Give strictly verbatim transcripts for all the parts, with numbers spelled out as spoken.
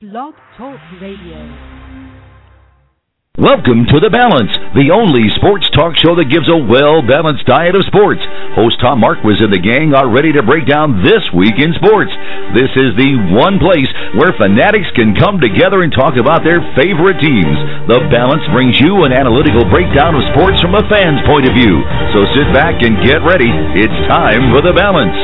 Blog Talk Radio. Welcome to The Balance, the only sports talk show that gives a well-balanced diet of sports. Host Tom Marquis and the gang are ready to break down this week in sports. This is the one place where fanatics can come together and talk about their favorite teams. The Balance brings you an analytical breakdown of sports from a fan's point of view. So sit back and get ready. It's time for The Balance.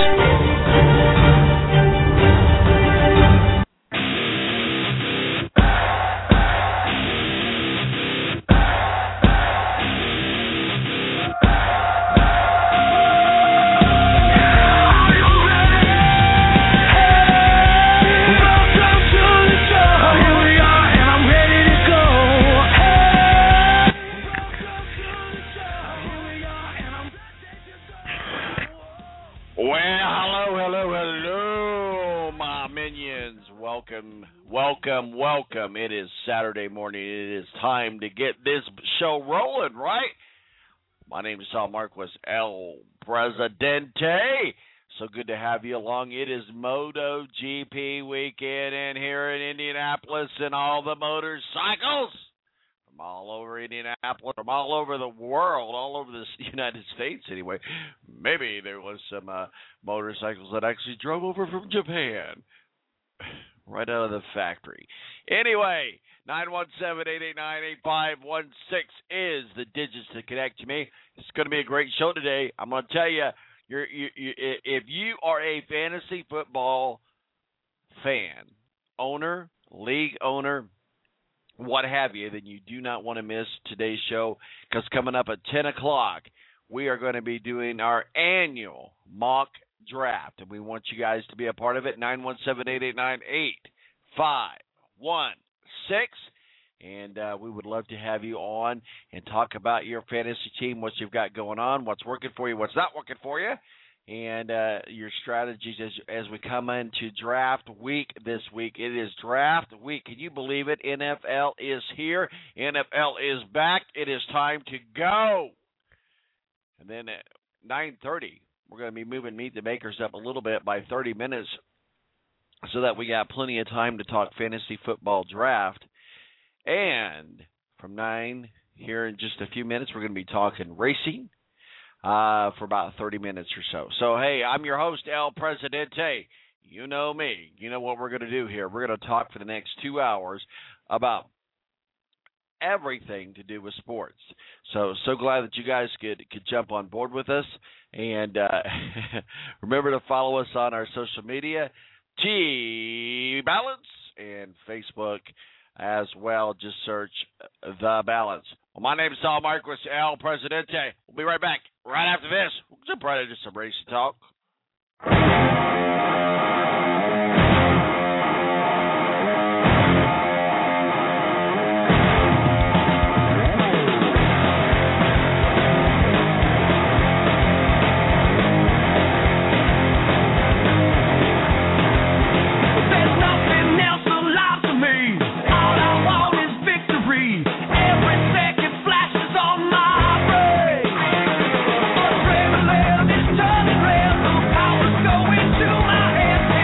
Welcome, welcome. It is Saturday morning. It is time to get this show rolling, right? My name is Tom Marquis, El Presidente. So good to have you along. It is MotoGP weekend and here in Indianapolis, and all the motorcycles from all over Indianapolis, from all over the world, all over the United States anyway. Maybe there was some uh, motorcycles that actually drove over from Japan. Right out of the factory. Anyway, nine one seven, eight eight nine, eight five one six is the digits to connect to me. It's going to be a great show today. I'm going to tell you, you're, you, you, if you are a fantasy football fan, owner, league owner, what have you, then you do not want to miss today's show, because coming up at ten o'clock, we are going to be doing our annual mock draft, and we want you guys to be a part of it. Nine one seven, eight eight nine, eight five one six, and uh, we would love to have you on and talk about your fantasy team, what you've got going on, what's working for you, what's not working for you, and uh, your strategies as as we come into draft week this week. It is draft week. Can you believe it? N F L is here. N F L is back. It is time to go. And then at nine thirty, we're going to be moving Meet the Makers up a little bit by thirty minutes so that we got plenty of time to talk fantasy football draft. And from nine, here in just a few minutes, we're going to be talking racing uh, for about thirty minutes or so. So, hey, I'm your host, El Presidente. You know me. You know what we're going to do here. We're going to talk for the next two hours about everything to do with sports. So, so glad that you guys could, could jump on board with us. And uh, remember to follow us on our social media, T Balance, and Facebook as well. Just search The Balance. Well, my name is Tom Marquis, El Presidente. We'll be right back right after this. We'll jump right into some racing talk. Turning around, the power's going to my head.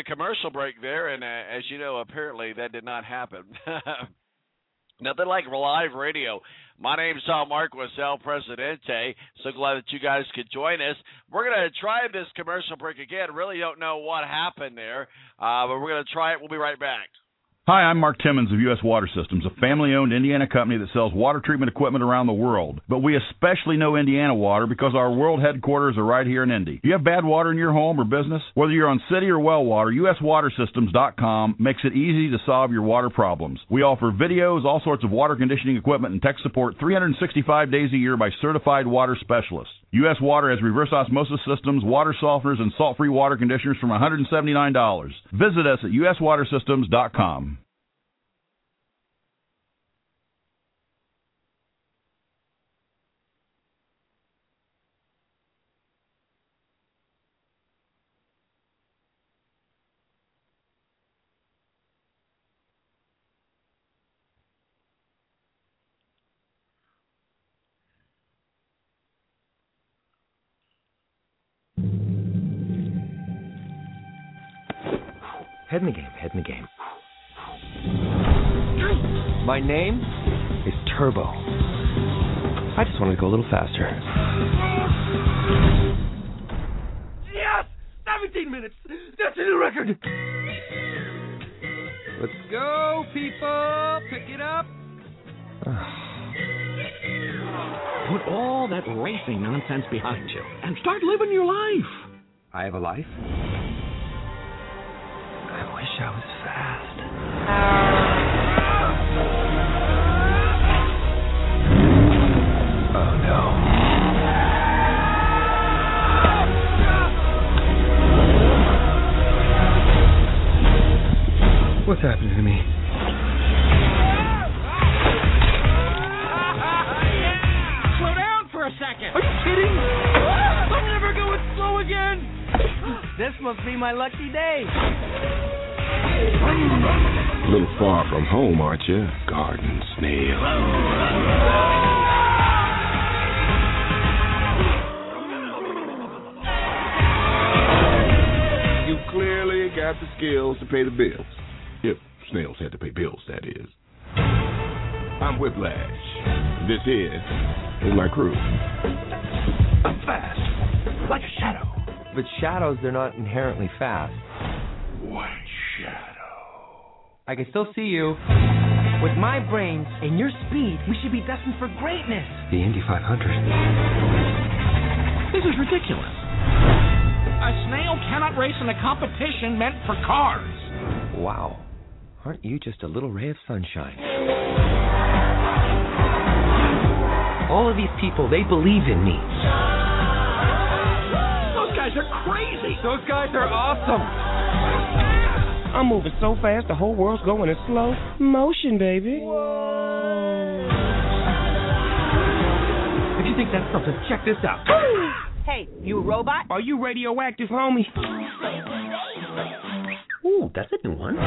a commercial break there, and uh, as you know, apparently that did not happen. Nothing like live radio. My name's Sal Marquez, El Presidente. So glad that you guys could join us. We're going to try this commercial break again. Really don't know what happened there, uh, but we're going to try it. We'll be right back. Hi, I'm Mark Timmons of U S Water Systems, a family-owned Indiana company that sells water treatment equipment around the world. But we especially know Indiana water because our world headquarters are right here in Indy. Do you have bad water in your home or business? Whether you're on city or well water, U S water systems dot com makes it easy to solve your water problems. We offer videos, all sorts of water conditioning equipment, and tech support three hundred sixty-five days a year by certified water specialists. U S Water has reverse osmosis systems, water softeners, and salt-free water conditioners from one hundred seventy-nine dollars. Visit us at U S water systems dot com. Head in the game, head in the game. My name is Turbo. I just wanted to go a little faster. Yes! seventeen minutes! That's a new record! Let's go, people! Pick it up! Put all that racing nonsense behind you and start living your life. I have a life? I wish I was fast. Oh, no. What's happening to me? Slow down for a second. Are you kidding? I'm never going slow again. This must be my lucky day. A little far from home, aren't you, garden snail? You clearly got the skills to pay the bills. If snails had to pay bills, that is. I'm Whiplash. This is, is my crew. I'm fast, like a shadow. But shadows, they're not inherently fast. What shadow? I can still see you. With my brains and your speed, we should be destined for greatness. The Indy five hundred. This is ridiculous. A snail cannot race in a competition meant for cars. Wow. Aren't you just a little ray of sunshine? All of these people, they believe in me. Those guys are crazy. Those guys are awesome. I'm moving so fast, the whole world's going in slow motion, baby. Whoa. If you think that's something, check this out. Hey, you a robot? Are you radioactive, homie? Ooh, that's a new one.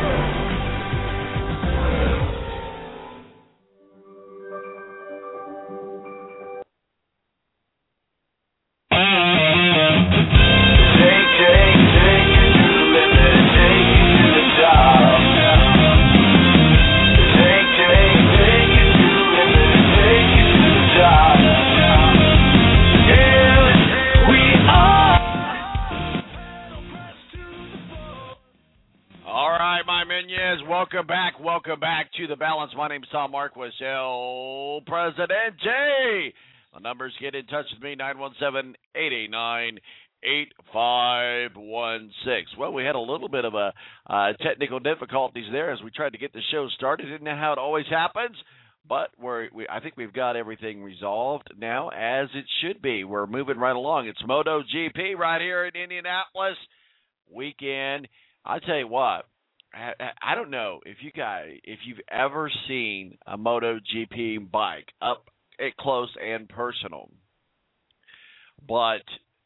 Welcome back, welcome back to The Balance. My name is Tom Marquez, El Presidente. The numbers, get in touch with me, nine one seven, eight eight nine, eight five one six. Well, we had a little bit of a uh, technical difficulties there as we tried to get the show started. Didn't know how it always happens, but we're, we, I think we've got everything resolved now, as it should be. We're moving right along. It's MotoGP right here in Indianapolis weekend. I tell you what, I don't know if you guys, if you've ever seen a MotoGP bike up close and personal, but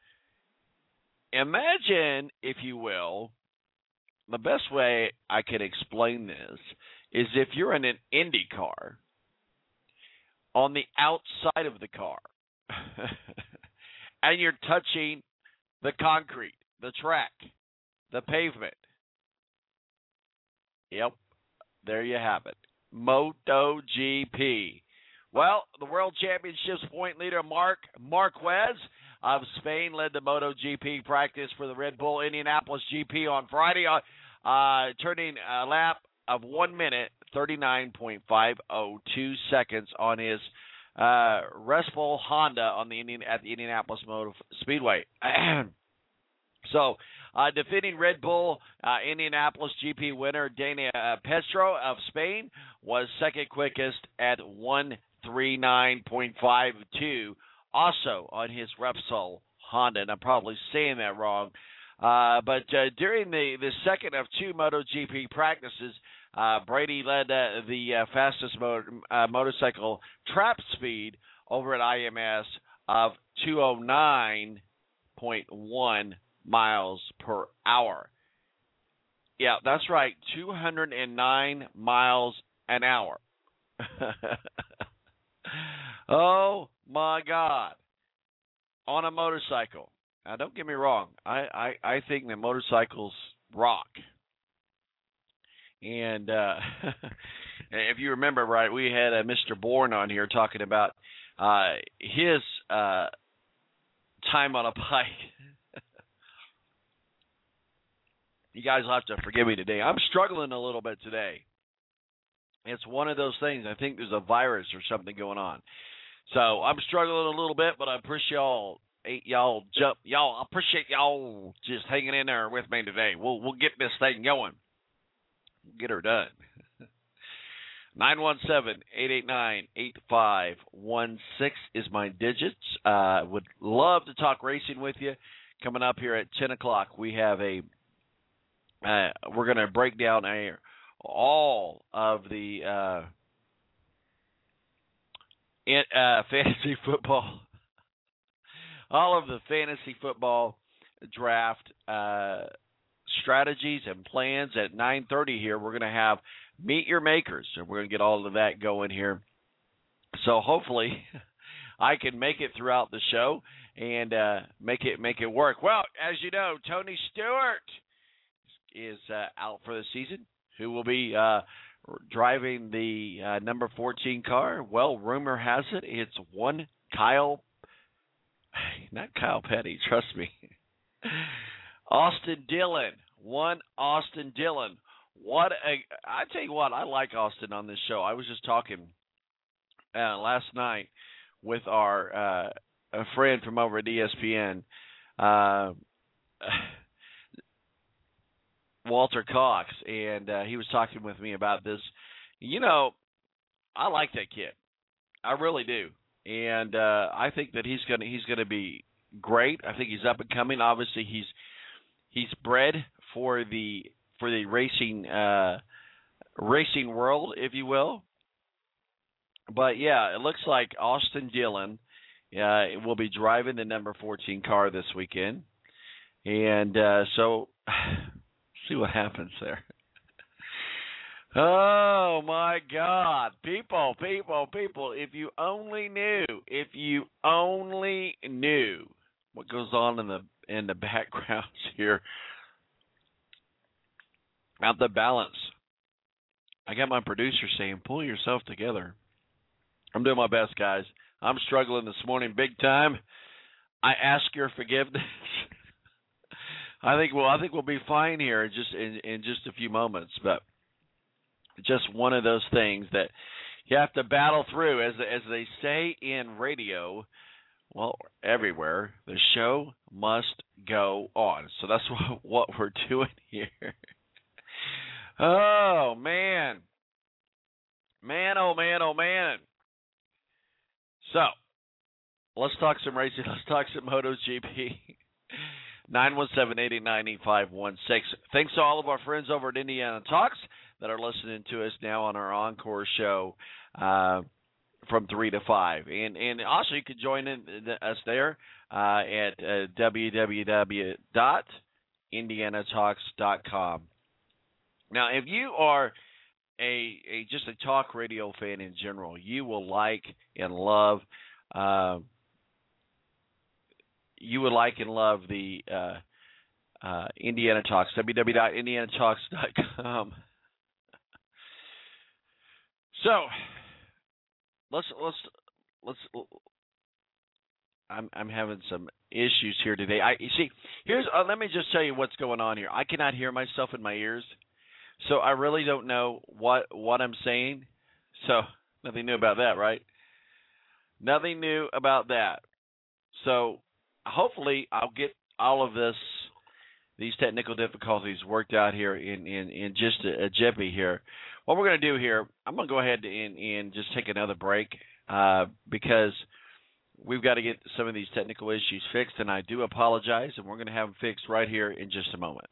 imagine, if you will, the best way I can explain this is if you're in an Indy car on the outside of the car and you're touching the concrete, the track, the pavement, Yep, there you have it. MotoGP. Well, the World Championships point leader Marc Marquez of Spain led the MotoGP practice for the Red Bull Indianapolis G P on Friday, uh, uh, turning a lap of one minute, thirty-nine point five oh two seconds on his uh, restful Honda on the Indian, at the Indianapolis Motor Speedway. So, uh, defending Red Bull uh, Indianapolis G P winner Dani uh, Pedrosa of Spain was second quickest at one thirty-nine point five two, also on his Repsol Honda. And I'm probably saying that wrong. Uh, but uh, during the, the second of two MotoGP practices, uh, Brady led uh, the uh, fastest mo- uh, motorcycle trap speed over at I M S of two oh nine point one miles per hour. Yeah, that's right, two hundred nine miles an hour. Oh, my God. On a motorcycle. Now, don't get me wrong. I, I, I think that motorcycles rock. And uh, if you remember, right, we had uh, Mister Bourne on here talking about uh, his uh, time on a bike. You guys will have to forgive me today. I'm struggling a little bit today. It's one of those things. I think there's a virus or something going on. So I'm struggling a little bit, but I appreciate y'all, y'all jump, y'all. I appreciate y'all just hanging in there with me today. We'll we'll get this thing going. Get her done. nine one seven, eight eight nine, eight five one six is my digits. Uh, would love to talk racing with you. Coming up here at ten o'clock, we have a. Uh, we're going to break down a, all of the uh, in, uh, fantasy football, all of the fantasy football draft uh, strategies and plans at nine thirty here. We're going to have Meet Your Makers, and we're going to get all of that going here. So hopefully I can make it throughout the show and uh, make it make it work. Well, as you know, Tony Stewart is uh, out for the season. Who will be uh, driving the uh, number fourteen car? Well, rumor has it it's one Kyle, not Kyle Petty, trust me. Austin Dillon, one Austin Dillon. What a! I tell you what, I like Austin on this show. I was just talking uh, last night with our uh, a friend from over at E S P N. Uh, Walter Cox, and uh, he was talking with me about this. You know, I like that kid. I really do, and uh, I think that he's gonna he's gonna be great. I think he's up and coming. Obviously, he's he's bred for the for the racing uh, racing world, if you will. But yeah, it looks like Austin Dillon uh, will be driving the number fourteen car this weekend, and uh, so. See what happens there. Oh, my God. People, people, people, if you only knew, if you only knew what goes on in the in the backgrounds here at the balance. I got my producer saying, pull yourself together. I'm doing my best, guys. I'm struggling this morning big time. I ask your forgiveness. I think well, I think we'll be fine here just in, in just a few moments, but just one of those things that you have to battle through, as as they say in radio. Well, everywhere, the show must go on. So that's what, what we're doing here. Oh man, man, oh man, oh man. So let's talk some racing. Let's talk some MotoGP. nine one seven, eight eight nine, eight five one six. Thanks to all of our friends over at Indiana Talks that are listening to us now on our Encore show uh, from three to five. And and also you can join in us there uh, at uh, w w w dot indiana talks dot com. Now, if you are a, a just a talk radio fan in general, you will like and love uh, You would like and love the uh, uh, Indiana Talks, w w w dot indiana talks dot com. So let's let's let's. I'm I'm having some issues here today. I you see here's uh, let me just tell you what's going on here. I cannot hear myself in my ears, so I really don't know what what I'm saying. So nothing new about that, right? Nothing new about that. So hopefully I'll get all of this, these technical difficulties worked out here in, in, in just a, a jiffy here. What we're going to do here, I'm going to go ahead and, and just take another break uh, because we've got to get some of these technical issues fixed, and I do apologize, and we're going to have them fixed right here in just a moment.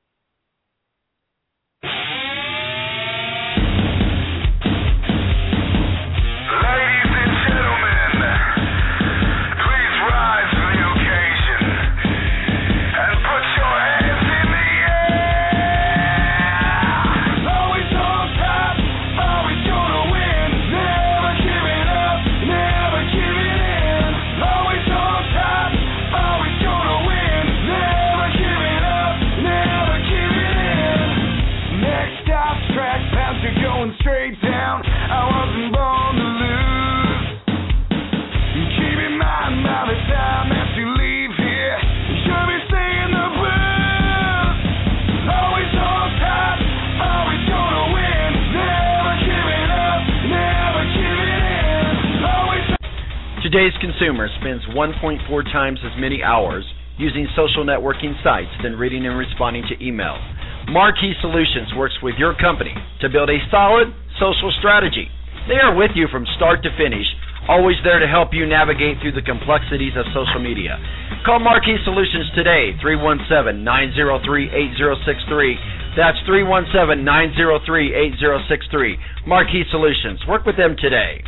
Today's consumer spends one point four times as many hours using social networking sites than reading and responding to email. Marquee Solutions works with your company to build a solid social strategy. They are with you from start to finish, always there to help you navigate through the complexities of social media. Call Marquee Solutions today, three one seven, nine zero three, eight zero six three. That's three one seven, nine zero three, eight zero six three. Marquee Solutions. Work with them today.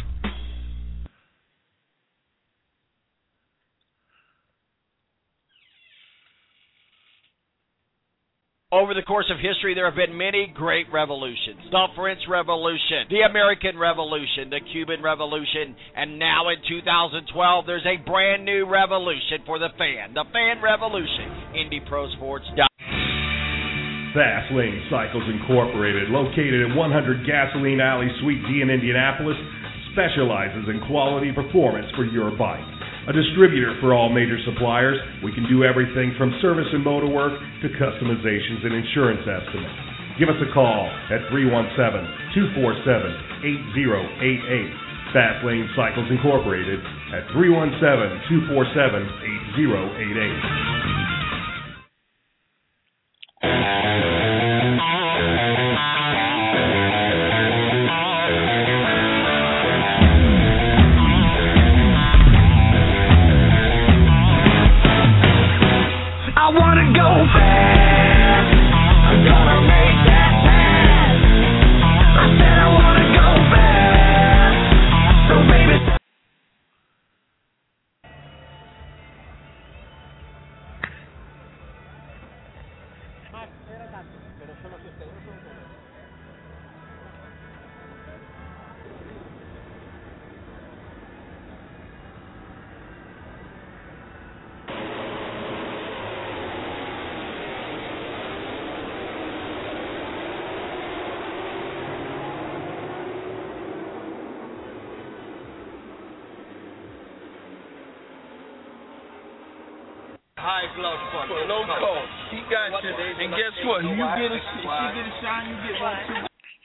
Over the course of history, there have been many great revolutions. The French Revolution, the American Revolution, the Cuban Revolution, and now in two thousand twelve, there's a brand new revolution for the fan. The Fan Revolution. Indy Pro Sports. Fast Lane Cycles Incorporated, located at one hundred Gasoline Alley, Suite D in Indianapolis, specializes in quality performance for your bike. A distributor for all major suppliers, we can do everything from service and motor work to customizations and insurance estimates. Give us a call at three one seven, two four seven, eight zero eight eight. Fast Lane Cycles Incorporated at three one seven, two four seven, eight zero eight eight. I wanna go fast. I'm gonna make that pass. I said I wanna go fast. So baby. High blood pressure. No cold. He got you. And guess what? You get a, she get a shine, you get one too.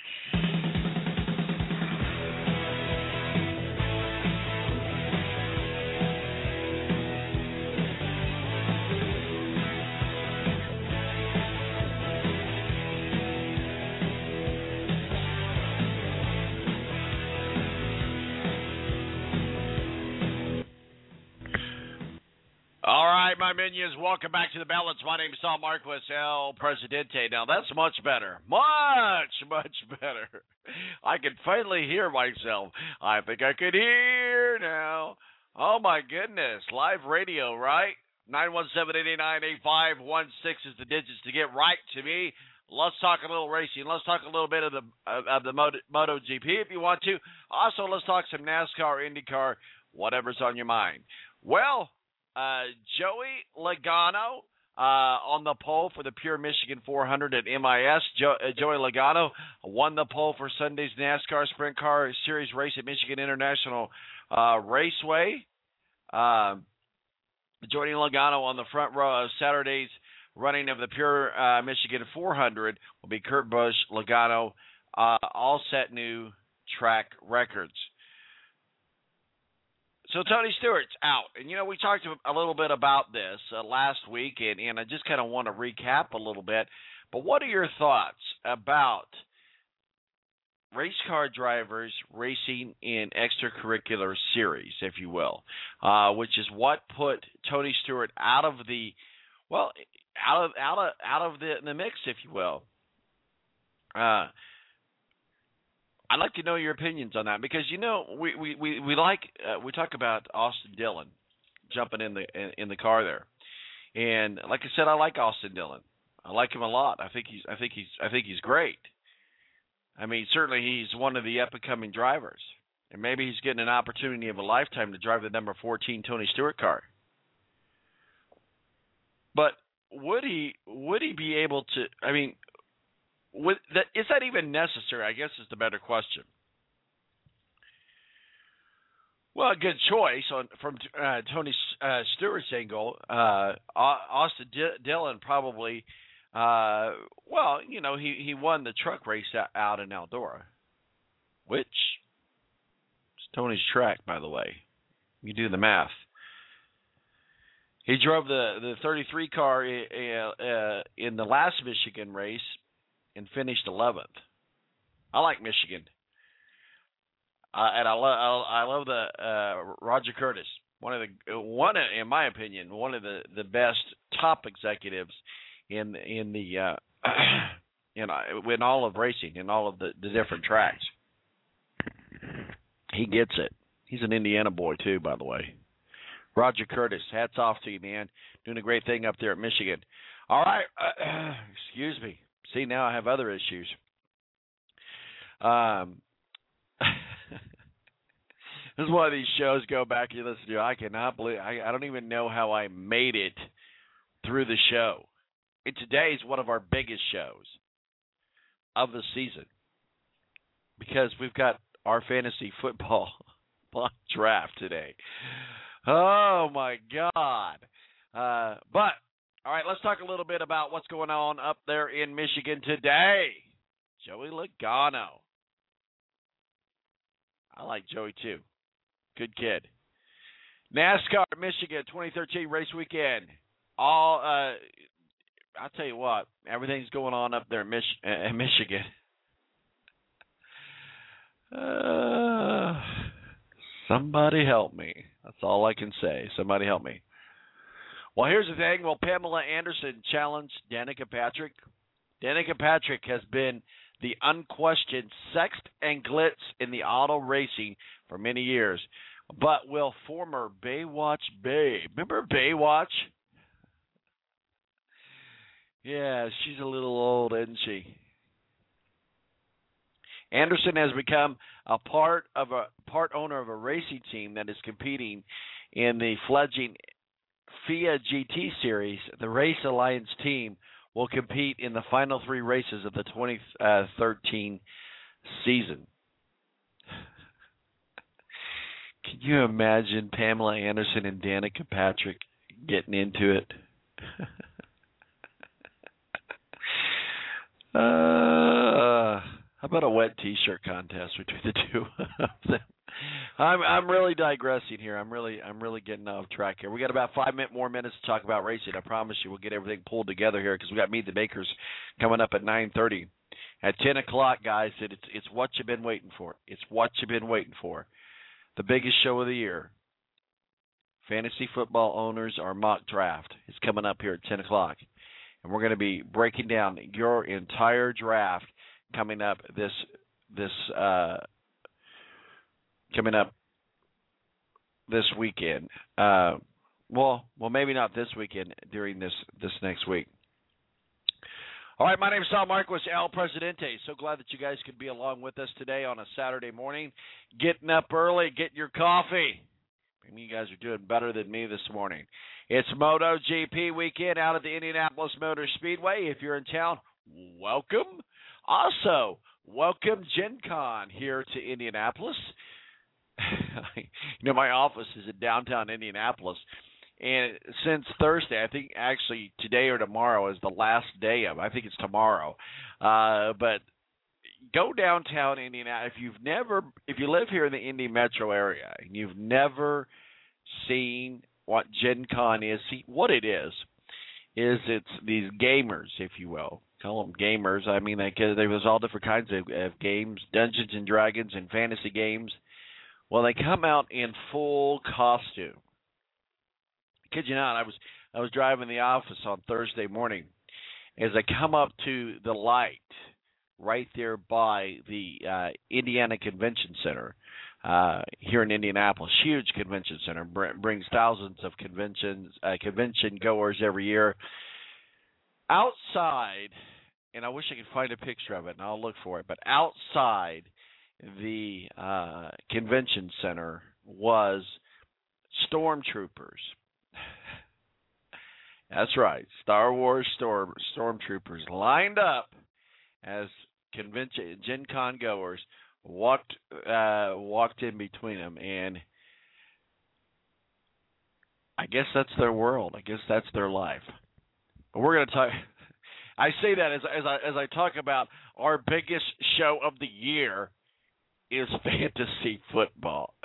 All right, my minions, welcome back to the balance. My name is Sal Marquez, El Presidente. Now, that's much better. Much, much better. I can finally hear myself. I think I can hear now. Oh, my goodness. Live radio, right? nine one seven, eight eight nine, eight five one six is the digits to get right to me. Let's talk a little racing. Let's talk a little bit of the of, of the Moto, MotoGP if you want to. Also, let's talk some NASCAR, IndyCar, whatever's on your mind. Well, Uh, Joey Logano Uh, on the pole for the Pure Michigan four hundred at M I S, jo- uh, Joey Logano won the pole for Sunday's NASCAR Sprint Car Series race at Michigan International uh, Raceway. Uh, joining Logano on the front row of Saturday's running of the Pure uh, Michigan four hundred will be Kurt Busch. Logano uh, all set new track records. So Tony Stewart's out. And, you know, we talked a little bit about this uh, last week, and, and I just kind of want to recap a little bit. But what are your thoughts about race car drivers racing in extracurricular series, if you will, uh, which is what put Tony Stewart out of the, well, out of out of, out of the, the mix, if you will. Uh I'd like to know your opinions on that because, you know, we we we, we like uh, we talk about Austin Dillon jumping in the in, in the car there, and like I said, I like Austin Dillon. I like him a lot. I think he's I think he's I think he's great. I mean, certainly he's one of the up and coming drivers, and maybe he's getting an opportunity of a lifetime to drive the number fourteen Tony Stewart car. But would he would he be able to? I mean. With that, is that even necessary? I guess is the better question. Well, a good choice on from uh, Tony uh, Stewart's angle. Uh, Austin D- Dillon probably, uh, well, you know, he, he won the truck race out in Eldora, which is Tony's track, by the way. You do the math. He drove the, the thirty-three car uh, in the last Michigan race and finished eleventh. I like Michigan, uh, and I love I love the uh, Roger Curtis, one of the one in my opinion one of the, the best top executives in in the uh, in in all of racing in all of the, the different tracks. He gets it. He's an Indiana boy too, by the way. Roger Curtis, hats off to you, man. Doing a great thing up there at Michigan. All right, uh, excuse me. See, now I have other issues. Um, this is one of these shows, go back and listen to. I cannot believe, I, I don't even know how I made it through the show. And today is one of our biggest shows of the season because we've got our fantasy football draft today. Oh, my God. Uh, but. All right, let's talk a little bit about what's going on up there in Michigan today. Joey Logano. I like Joey, too. Good kid. NASCAR Michigan twenty thirteen race weekend. All, uh, I'll tell you what, everything's going on up there in, Mich- uh, in Michigan. Uh, somebody help me. That's all I can say. Somebody help me. Well, here's the thing. Will Pamela Anderson challenge Danica Patrick? Danica Patrick has been the unquestioned sex and glitz in the auto racing for many years. But will former Baywatch babe, remember Baywatch? Yeah, she's a little old, isn't she? Anderson has become a part of a part owner of a racing team that is competing in the fledgling F I A G T Series. The Race Alliance team will compete in the final three races of the twenty thirteen season. Can you imagine Pamela Anderson and Danica Patrick getting into it? uh, how about a wet T-shirt contest between the two of them? I'm I'm really digressing here. I'm really I'm really getting off track here. We got about five minute more minutes to talk about racing. I promise you, we'll get everything pulled together here because we got Meet the Bakers coming up at nine thirty. At ten o'clock, guys, it's it's what you've been waiting for. It's what you've been waiting for. The biggest show of the year. Fantasy football owners, our mock draft is coming up here at ten o'clock, and we're going to be breaking down your entire draft coming up this this. Uh, Coming up this weekend. Uh, well, well, maybe not this weekend. During this this next week. All right, my name is Sal Marquez, El Presidente. So glad that you guys could be along with us today on a Saturday morning. Getting up early, getting your coffee. Maybe you guys are doing better than me this morning. It's MotoGP weekend out at the Indianapolis Motor Speedway. If you're in town, welcome. Also, welcome Gen Con here to Indianapolis. You know, my office is in downtown Indianapolis. And since Thursday, I think actually today or tomorrow is the last day of it. I think it's tomorrow. Uh, but go downtown Indiana. If you've never, if you live here in the Indy metro area and you've never seen what Gen Con is, see what it is. Is it's these gamers, if you will. Call them gamers. I mean, like, there's all different kinds of, of games, Dungeons and Dragons and fantasy games. Well, they come out in full costume. Kid you not, I was I was driving the office on Thursday morning. As I come up to the light right there by the uh, Indiana Convention Center uh, here in Indianapolis, huge convention center, br- brings thousands of conventions uh, convention goers every year. Outside, and I wish I could find a picture of it, and I'll look for it. But outside the uh, convention center was stormtroopers. That's right, Star Wars storm stormtroopers lined up as convention Gen Con goers walked uh, walked in between them, and I guess that's their world. I guess that's their life. But we're going to talk. I say that as as I as I talk about our biggest show of the year is fantasy football.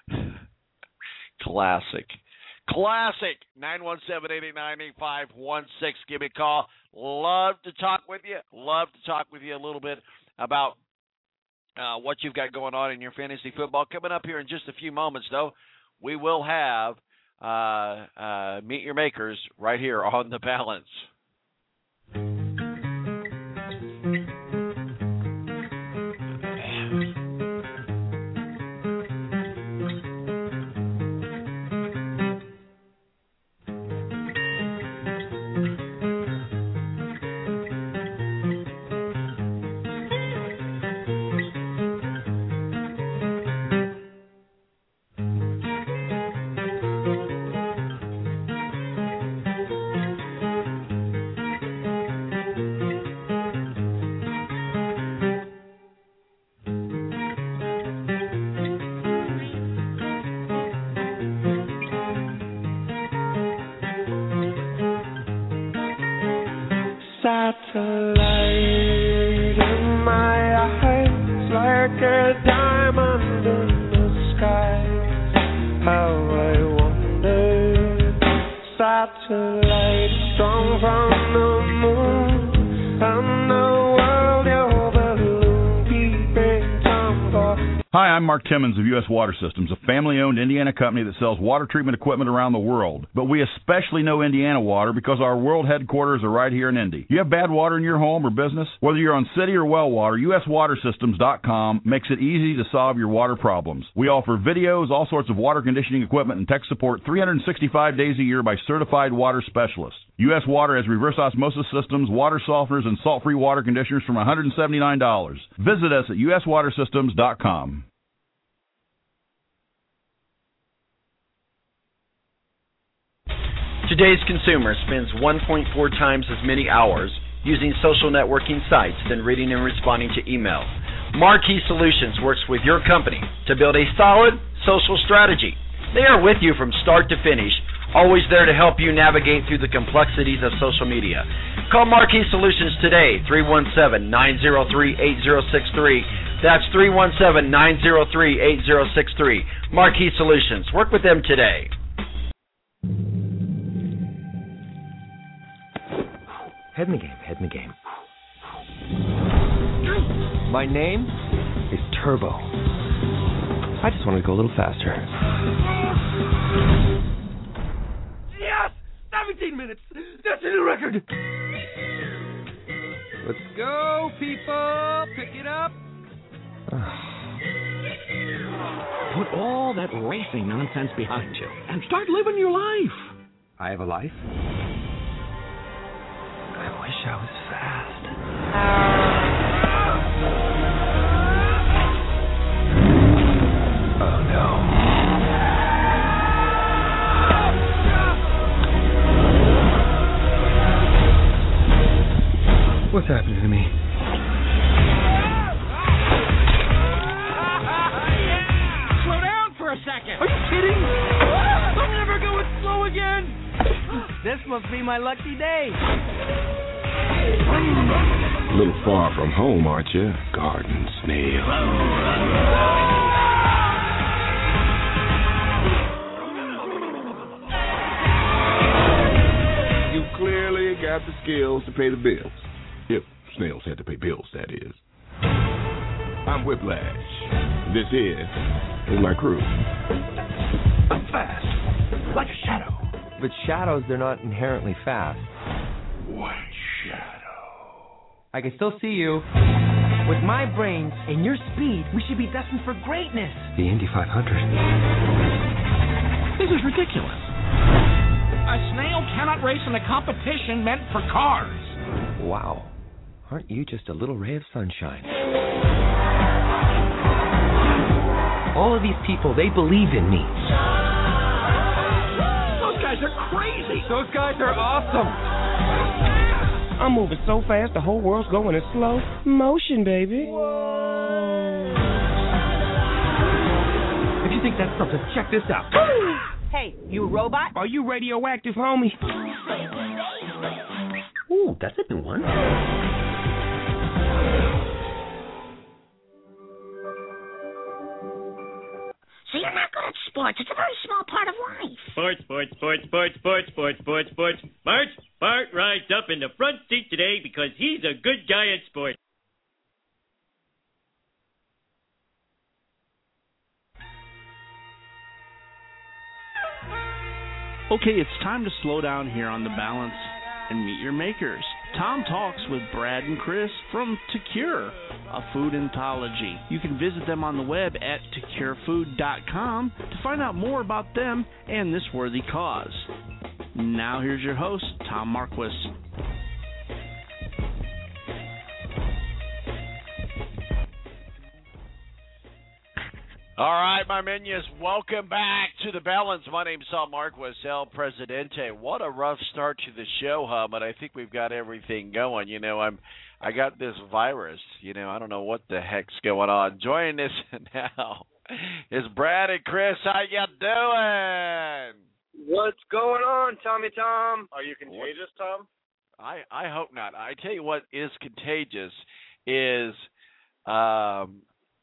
Classic. Classic. nine one seven, eight eight nine, eight five one six. Give me a call. Love to talk with you. Love to talk with you a little bit about uh, what you've got going on in your fantasy football. Coming up here in just a few moments, though, we will have uh, uh, Meet Your Makers right here on The Balance. Satellite in my eyes, like a diamond in the sky. How I wonder, satellite strong from the moon, and the world your balloon keeping time for. Hi, I'm Mark Timmons of U S Water Systems, a family-owned Indiana company that sells water treatment equipment around the world. But we especially know Indiana water because our world headquarters are right here in Indy. You have bad water in your home or business? Whether you're on city or well water, U S water systems dot com makes it easy to solve your water problems. We offer videos, all sorts of water conditioning equipment, and tech support three hundred sixty-five days a year by certified water specialists. U S Water has reverse osmosis systems, water softeners, and salt-free water conditioners from one hundred seventy-nine dollars. Visit us at U S water systems dot com. Today's consumer spends one point four times as many hours using social networking sites than reading and responding to email. Marquee Solutions works with your company to build a solid social strategy. They are with you from start to finish, always there to help you navigate through the complexities of social media. Call Marquee Solutions today, three one seven, nine zero three, eight zero six three. That's three one seven, nine zero three, eight zero six three. Marquee Solutions. Work with them today. Head in the game, head in the game. My name is Turbo. I just wanted to go a little faster. Yes! seventeen minutes! That's a new record! Let's go, people! Pick it up! Put all that racing nonsense behind you and start living your life. I have a life? I wish I was fast. Oh no. This must be my lucky day. A little far from home, aren't you, garden snail? You clearly got the skills to pay the bills. If snails had to pay bills, that is. I'm Whiplash. This is, is my crew. I'm fast, like a shadow. But shadows, they're not inherently fast. White shadow. I can still see you. With my brains and your speed, we should be destined for greatness. The Indy five hundred. This is ridiculous. A snail cannot race in a competition meant for cars. Wow. Aren't you just a little ray of sunshine? All of these people, they believe in me. Those guys are crazy. Those guys are awesome. I'm moving so fast, the whole world's going in slow motion, baby. Whoa. If you think that's something, check this out. Hey, you a robot? Are you radioactive, homie? Ooh, that's a new one. So you're not good at sports. It's a very small part of life. Sports, sports, sports, sports, sports, sports, sports, sports. Bart, Bart rides up in the front seat today because he's a good guy at sports. Okay, it's time to slow down here on The Balance and meet your makers. Tom talks with Brad and Chris from To Cure, a food anthology. You can visit them on the web at to cure food dot com to find out more about them and this worthy cause. Now here's your host, Tom Marquis. All right, my minions, welcome back to The Balance. My name's Sal Marquis, El Presidente. What a rough start to the show, huh? But I think we've got everything going. You know, I'm, I got this virus. You know, I don't know what the heck's going on. Joining us now is Brad and Chris. How you doing? What's going on, Tommy Tom? Are you contagious, Tom? I, I hope not. I tell you what is contagious is... um.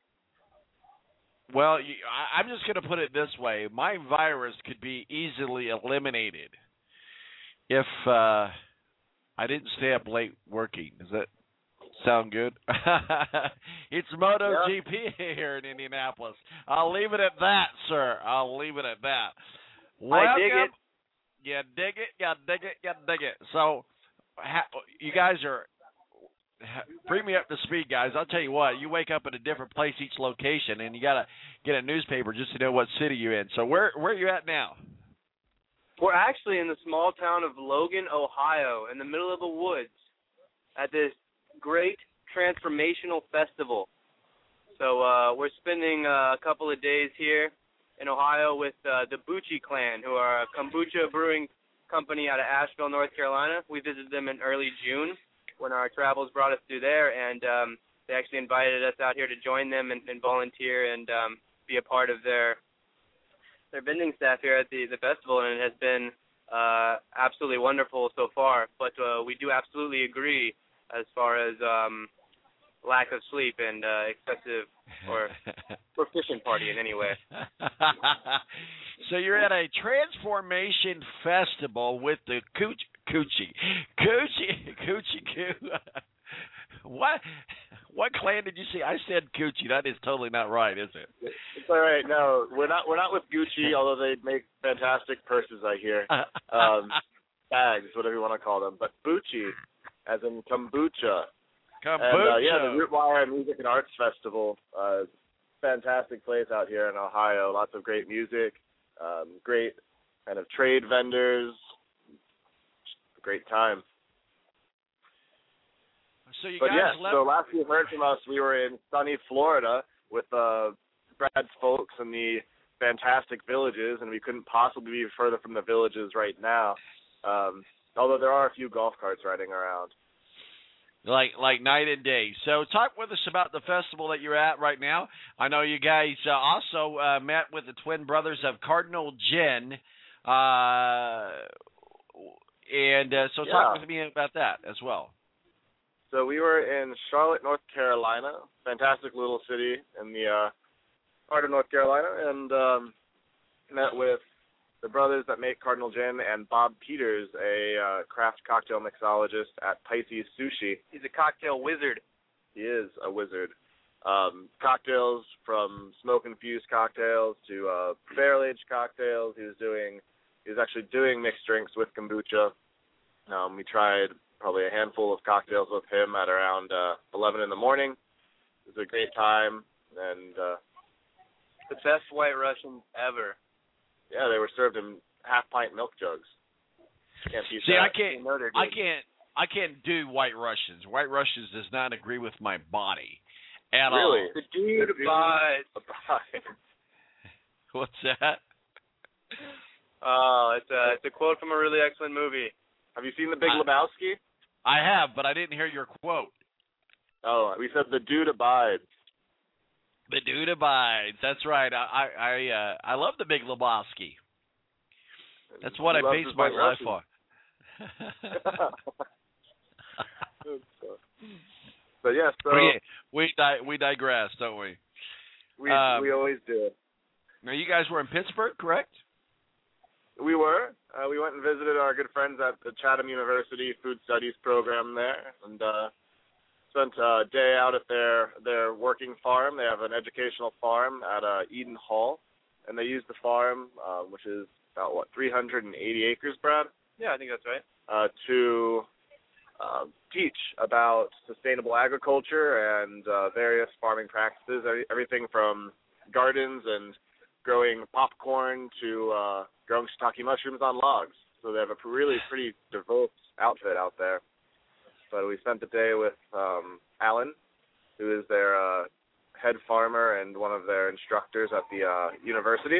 Well, you, I, I'm just going to put it this way. My virus could be easily eliminated if uh, I didn't stay up late working. Does that sound good? It's MotoGP yeah. here in Indianapolis. I'll leave it at that, sir. I'll leave it at that. Welcome. I dig it. You dig it, you dig it, you dig it. So ha, you guys are... Bring me up to speed, guys. I'll tell you what, you wake up at a different place each location, and you got to get a newspaper just to know what city you're in. So where where are you at now? We're actually in the small town of Logan, Ohio, in the middle of the woods at this great transformational festival. So uh, we're spending uh, a couple of days here in Ohio with uh, the Bucci clan, who are a kombucha brewing company out of Asheville, North Carolina. We visited them in early June when our travels brought us through there, and um, they actually invited us out here to join them and, and volunteer and um, be a part of their their vending staff here at the, the festival, and it has been uh, absolutely wonderful so far. But uh, we do absolutely agree as far as um, lack of sleep and uh, excessive or proficient party in any way. So you're at a transformation festival with the Cooch Coochie. Coochie Coochie Coo. What what clan did you see? I said Coochie. That is totally not right, is it? It's all right. No, we're not we're not with Gucci, although they make fantastic purses, I hear. Um, bags, whatever you want to call them. But Bucci, as in kombucha. Kombucha. And, uh, yeah, the Rootwire Music and Arts Festival. Uh, fantastic place out here in Ohio. Lots of great music, um, great kind of trade vendors. Great time. So you but guys yes, left. So last you heard from us, we were in sunny Florida with uh, Brad's folks in the fantastic Villages, and we couldn't possibly be further from the Villages right now. Um, although there are a few golf carts riding around. Like like night and day. So talk with us about the festival that you're at right now. I know you guys uh, also uh, met with the twin brothers of Cardinal Gin. Uh, And uh, so Yeah. talk with me about that as well. So we were in Charlotte, North Carolina, fantastic little city in the uh, heart of North Carolina, and um, met with the brothers that make Cardinal Gin and Bob Peters, a uh, craft cocktail mixologist at Pisces Sushi. He's a cocktail wizard. He is a wizard. Um, cocktails from smoke-infused cocktails to uh, barrel-aged cocktails. He was doing, he was actually doing mixed drinks with kombucha. Um, we tried probably a handful of cocktails with him at around uh, eleven in the morning. It was a great time, and uh, the best White Russians ever. Yeah, they were served in half-pint milk jugs. Can't beat See, that. I can't, I can't, I can't do White Russians. White Russians does not agree with my body at really? all. The dude abides. What's that? Oh, it's a it's a quote from a really excellent movie. Have you seen The Big Lebowski? I have, but I didn't hear your quote. Oh, we said the dude abides. The dude abides. That's right. I I uh, I love The Big Lebowski. That's what He I loves base his my White life Russians. on. But yes, so we we, di- we digress, don't we? We um, we always do. Now you guys were in Pittsburgh, correct? We were. Uh, we went and visited our good friends at the Chatham University Food Studies program there, and uh, spent a day out at their their working farm. They have an educational farm at uh, Eden Hall, and they use the farm, uh, which is about what three hundred eighty acres, Brad. Yeah, I think that's right. Uh, to uh, teach about sustainable agriculture and uh, various farming practices, everything from gardens and growing popcorn to uh, growing shiitake mushrooms on logs. So they have a really pretty diverse outfit out there. But we spent the day with um, Alan, who is their uh, head farmer and one of their instructors at the uh, university.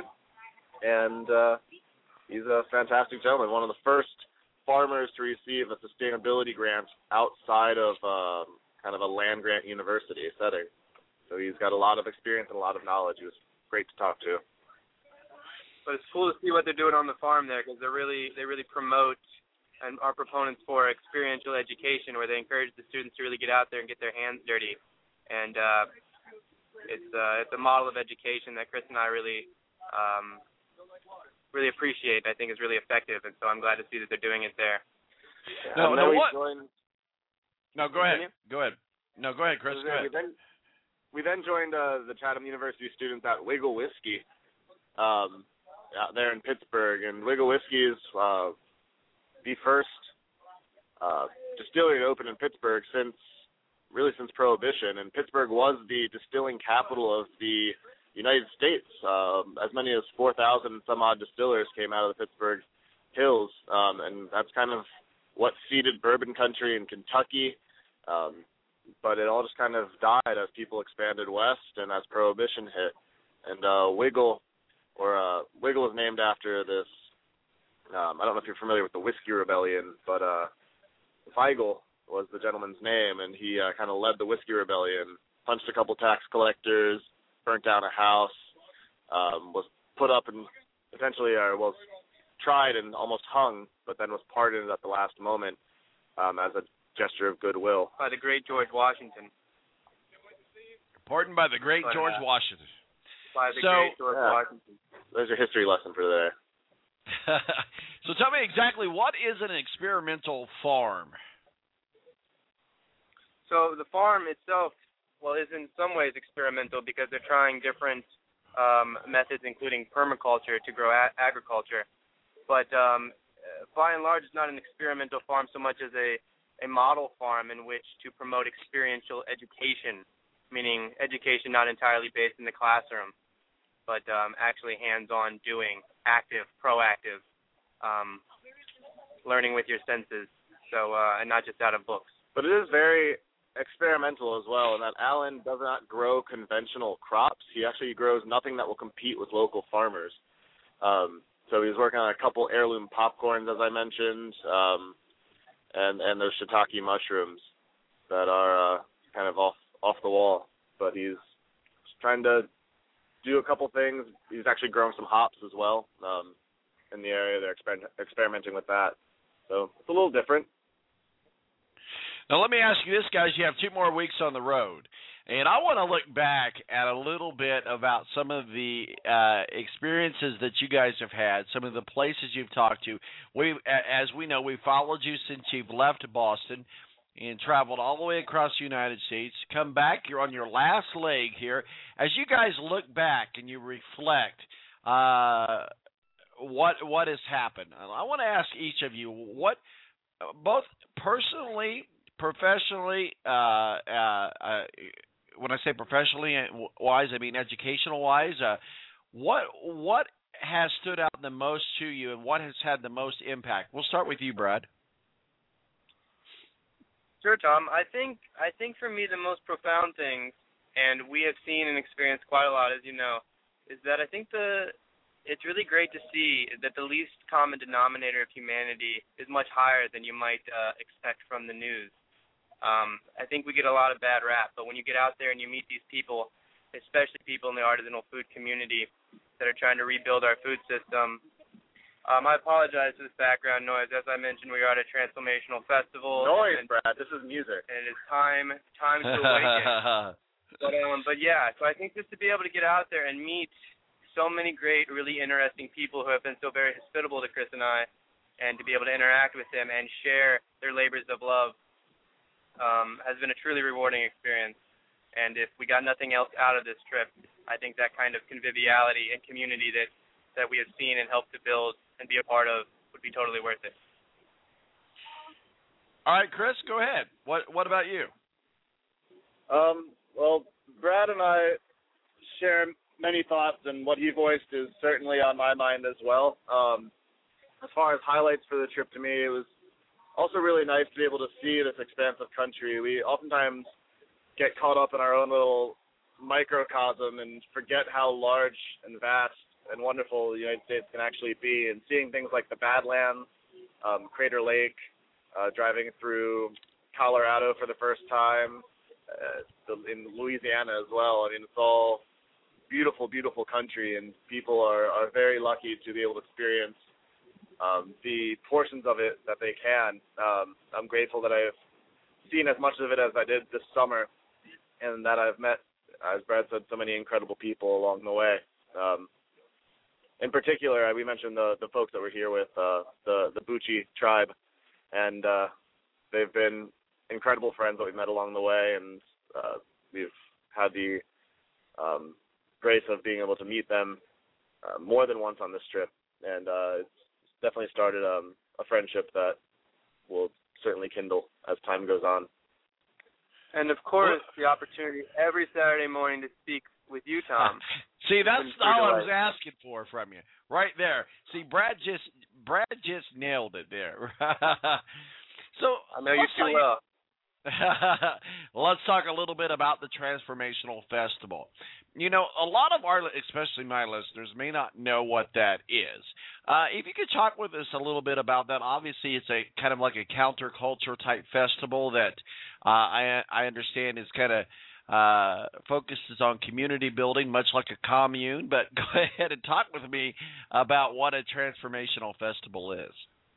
And uh, he's a fantastic gentleman, one of the first farmers to receive a sustainability grant outside of um, kind of a land-grant university setting. So he's got a lot of experience and a lot of knowledge. He was great to talk to. But it's cool to see what they're doing on the farm there, because they're really they really promote and are proponents for experiential education, where they encourage the students to really get out there and get their hands dirty. And uh, it's uh, it's a model of education that Chris and I really um, really appreciate. I think is really effective, and so I'm glad to see that they're doing it there. No, and no, then we what? joined, No, go ahead. Go ahead. No, go ahead, Chris. Go we ahead. then we then joined uh, the Chatham University students at Wiggle Whiskey. Um, out there in Pittsburgh, and Wiggle Whiskey is uh, the first uh, distillery to open in Pittsburgh since, really since Prohibition, and Pittsburgh was the distilling capital of the United States. Um, as many as four thousand some odd distillers came out of the Pittsburgh hills, um, and that's kind of what seeded bourbon country in Kentucky, um, but it all just kind of died as people expanded west and as Prohibition hit, and uh, Wiggle Or uh, Wiggle is named after this. Um, I don't know if you're familiar with the Whiskey Rebellion, but uh, Weigel was the gentleman's name, and he uh, kind of led the Whiskey Rebellion. Punched a couple tax collectors, burnt down a house, um, was put up and potentially, or was tried and almost hung, but then was pardoned at the last moment um, as a gesture of goodwill. By the great George Washington. Pardoned by the great But, George uh, Washington. By the So- great George Yeah. Washington. There's your history lesson for today. So tell me exactly, what is an experimental farm? So the farm itself, well, is in some ways experimental because they're trying different um, methods, including permaculture, to grow a- agriculture. But um, by and large, it's not an experimental farm so much as a, a model farm in which to promote experiential education, meaning education not entirely based in the classroom, but um, actually hands-on doing, active, proactive, um, learning with your senses, so uh, and not just out of books. But it is very experimental as well, in that Alan does not grow conventional crops. He actually grows nothing that will compete with local farmers. Um, so he's working on a couple heirloom popcorns, as I mentioned, um, and and those shiitake mushrooms that are uh, kind of off off the wall. But he's trying to do a couple things. He's actually growing some hops as well um, in the area. They're exper- experimenting with that. So it's a little different. Now, let me ask you this, guys. You have two more weeks on the road. And I want to look back at a little bit about some of the uh, experiences that you guys have had, some of the places you've talked to. We, as we know, we followed you since you've left Boston and traveled all the way across the United States. Come back, you're on your last leg here. As you guys look back and you reflect, uh, what what has happened? I want to ask each of you, what, both personally, professionally, uh, uh, uh, when I say professionally wise, I mean educational wise, uh, what what has stood out the most to you, and what has had the most impact? We'll start with you, Brad. Sure, Tom. I think I think for me the most profound thing, and we have seen and experienced quite a lot, as you know, is that I think the it's really great to see that the least common denominator of humanity is much higher than you might uh, expect from the news. Um, I think we get a lot of bad rap, but when you get out there and you meet these people, especially people in the artisanal food community that are trying to rebuild our food system. Um, I apologize for this background noise. As I mentioned, we are at a transformational festival. Noise, and, Brad. This is music. And it is time time to awaken. but, um, but yeah, so I think just to be able to get out there and meet so many great, really interesting people who have been so very hospitable to Chris and I, and to be able to interact with them and share their labors of love um, has been a truly rewarding experience. And if we got nothing else out of this trip, I think that kind of conviviality and community that, that we have seen and helped to build and be a part of would be totally worth it. All right, Chris, go ahead. What What about you? Um, well, Brad and I share many thoughts, and what he voiced is certainly on my mind as well. Um, as far as highlights for the trip, to me, it was also really nice to be able to see this expansive country. We oftentimes get caught up in our own little microcosm and forget how large and vast and wonderful the United States can actually be. And seeing things like the Badlands, um, Crater Lake, uh, driving through Colorado for the first time, uh, in Louisiana as well. I mean, it's all beautiful, beautiful country, and people are, are very lucky to be able to experience um, the portions of it that they can. Um, I'm grateful that I've seen as much of it as I did this summer, and that I've met, as Brad said, so many incredible people along the way. Um, in particular, we mentioned the, the folks that were here with, uh, the, the Bucci tribe, and uh, they've been incredible friends that we've met along the way, and uh, we've had the um, grace of being able to meet them uh, more than once on this trip, and uh, it's definitely started um, a friendship that will certainly kindle as time goes on. And of course, the opportunity every Saturday morning to speak with you, Tom. See, that's all I was asking for from you, right there. See, Brad just Brad just nailed it there. So I know you too well. Let's talk a little bit about the Transformational Festival. You know, a lot of our, especially my listeners, may not know what that is. Uh, if you could talk with us a little bit about that. Obviously, it's a kind of like a counterculture type festival that uh, I, I understand is kind of uh, focuses on community building, much like a commune. But go ahead and talk with me about what a Transformational Festival is.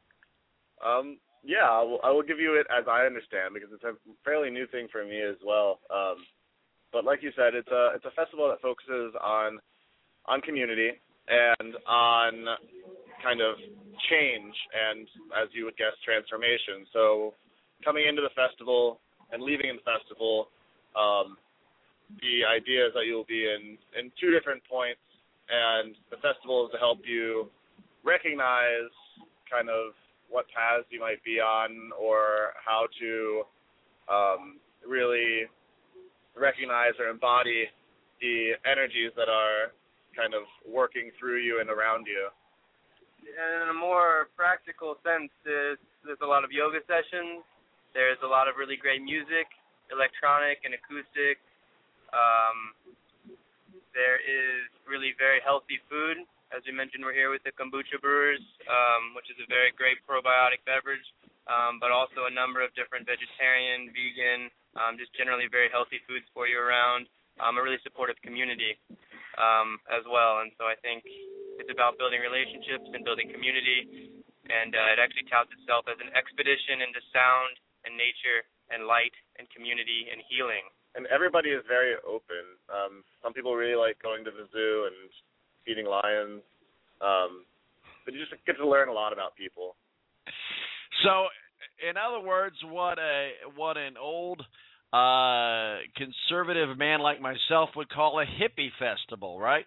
Um. Yeah, I will, I will give you it as I understand, because it's a fairly new thing for me as well. Um, but like you said, it's a it's a festival that focuses on on community and on kind of change and, as you would guess, transformation. So coming into the festival and leaving in the festival, um, the idea is that you'll be in, in two different points, and the festival is to help you recognize kind of what paths you might be on, or how to um, really recognize or embody the energies that are kind of working through you and around you. And in a more practical sense, there's, there's a lot of yoga sessions. There's a lot of really great music, electronic and acoustic. Um, there is really very healthy food. As we mentioned, we're here with the Kombucha Brewers, um, which is a very great probiotic beverage, um, but also a number of different vegetarian, vegan, um, just generally very healthy foods for you around, um, a really supportive community um, as well. And so I think it's about building relationships and building community and uh, it actually touts itself as an expedition into sound and nature and light and community and healing. And everybody is very open. Um, some people really like going to the zoo and feeding lions, um, but you just get to learn a lot about people. So, in other words, what a what an old uh, conservative man like myself would call a hippie festival, right?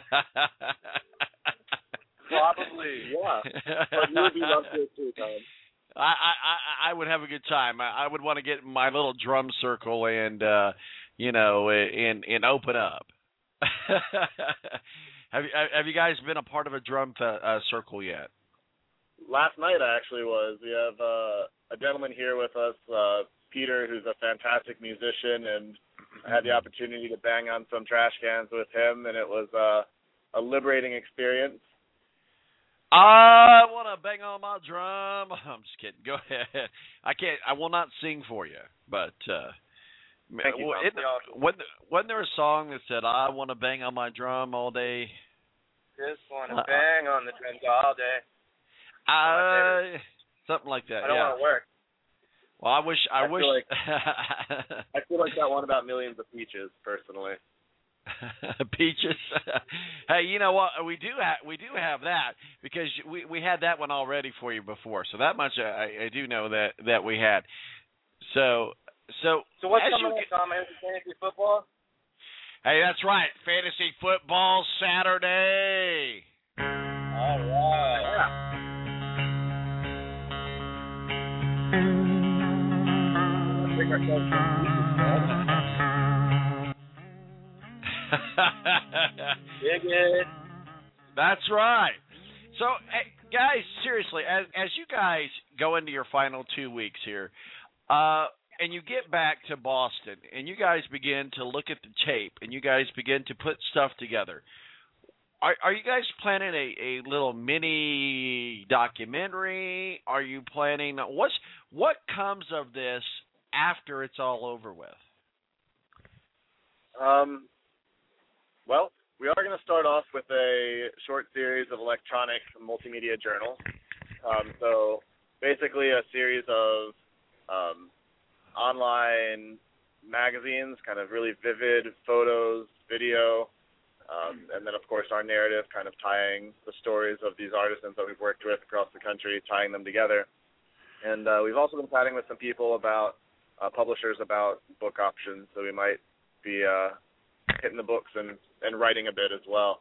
Probably, yeah. But you would be loved to it too, Tom. I, I I would have a good time. I, I would want to get in my little drum circle and uh, you know and and open up. have you have you guys been a part of a drum uh, circle yet? Last night I actually was. We have uh, a gentleman here with us, uh, Peter, who's a fantastic musician, and I had the opportunity to bang on some trash cans with him, and it was uh, a liberating experience. I want to bang on my drum. I'm just kidding. Go ahead. I can't. I will not sing for you. But uh, Thank you, it, wasn't, wasn't there a song that said, "I want to bang on my drum all day"? Just want to uh, bang on the drums all day. Uh, something like that. I don't yeah. want to work. Well, I wish. I, I wish. Feel like, I feel like that one about Millions of Peaches, personally. Peaches. Hey, you know what? We do have we do have that because we we had that one already for you before. So that much I, I do know that that we had. So so. So what's as coming you, up, Tom? Is it fantasy football? Hey, that's right. Fantasy football Saturday. All right. Yeah. Dig it. That's right. So, hey, guys, seriously, as as you guys go into your final two weeks here, uh, and you get back to Boston, and you guys begin to look at the tape, and you guys begin to put stuff together, are are you guys planning a, a little mini documentary? Are you planning what's what comes of this after it's all over with? Um. Well, we are going to start off with a short series of electronic multimedia journals. Um, so basically a series of um, online magazines, kind of really vivid photos, video, um, and then, of course, our narrative, kind of tying the stories of these artisans that we've worked with across the country, tying them together. And uh, we've also been chatting with some people about, uh, publishers about book options, so we might be uh, hitting the books and, and writing a bit as well.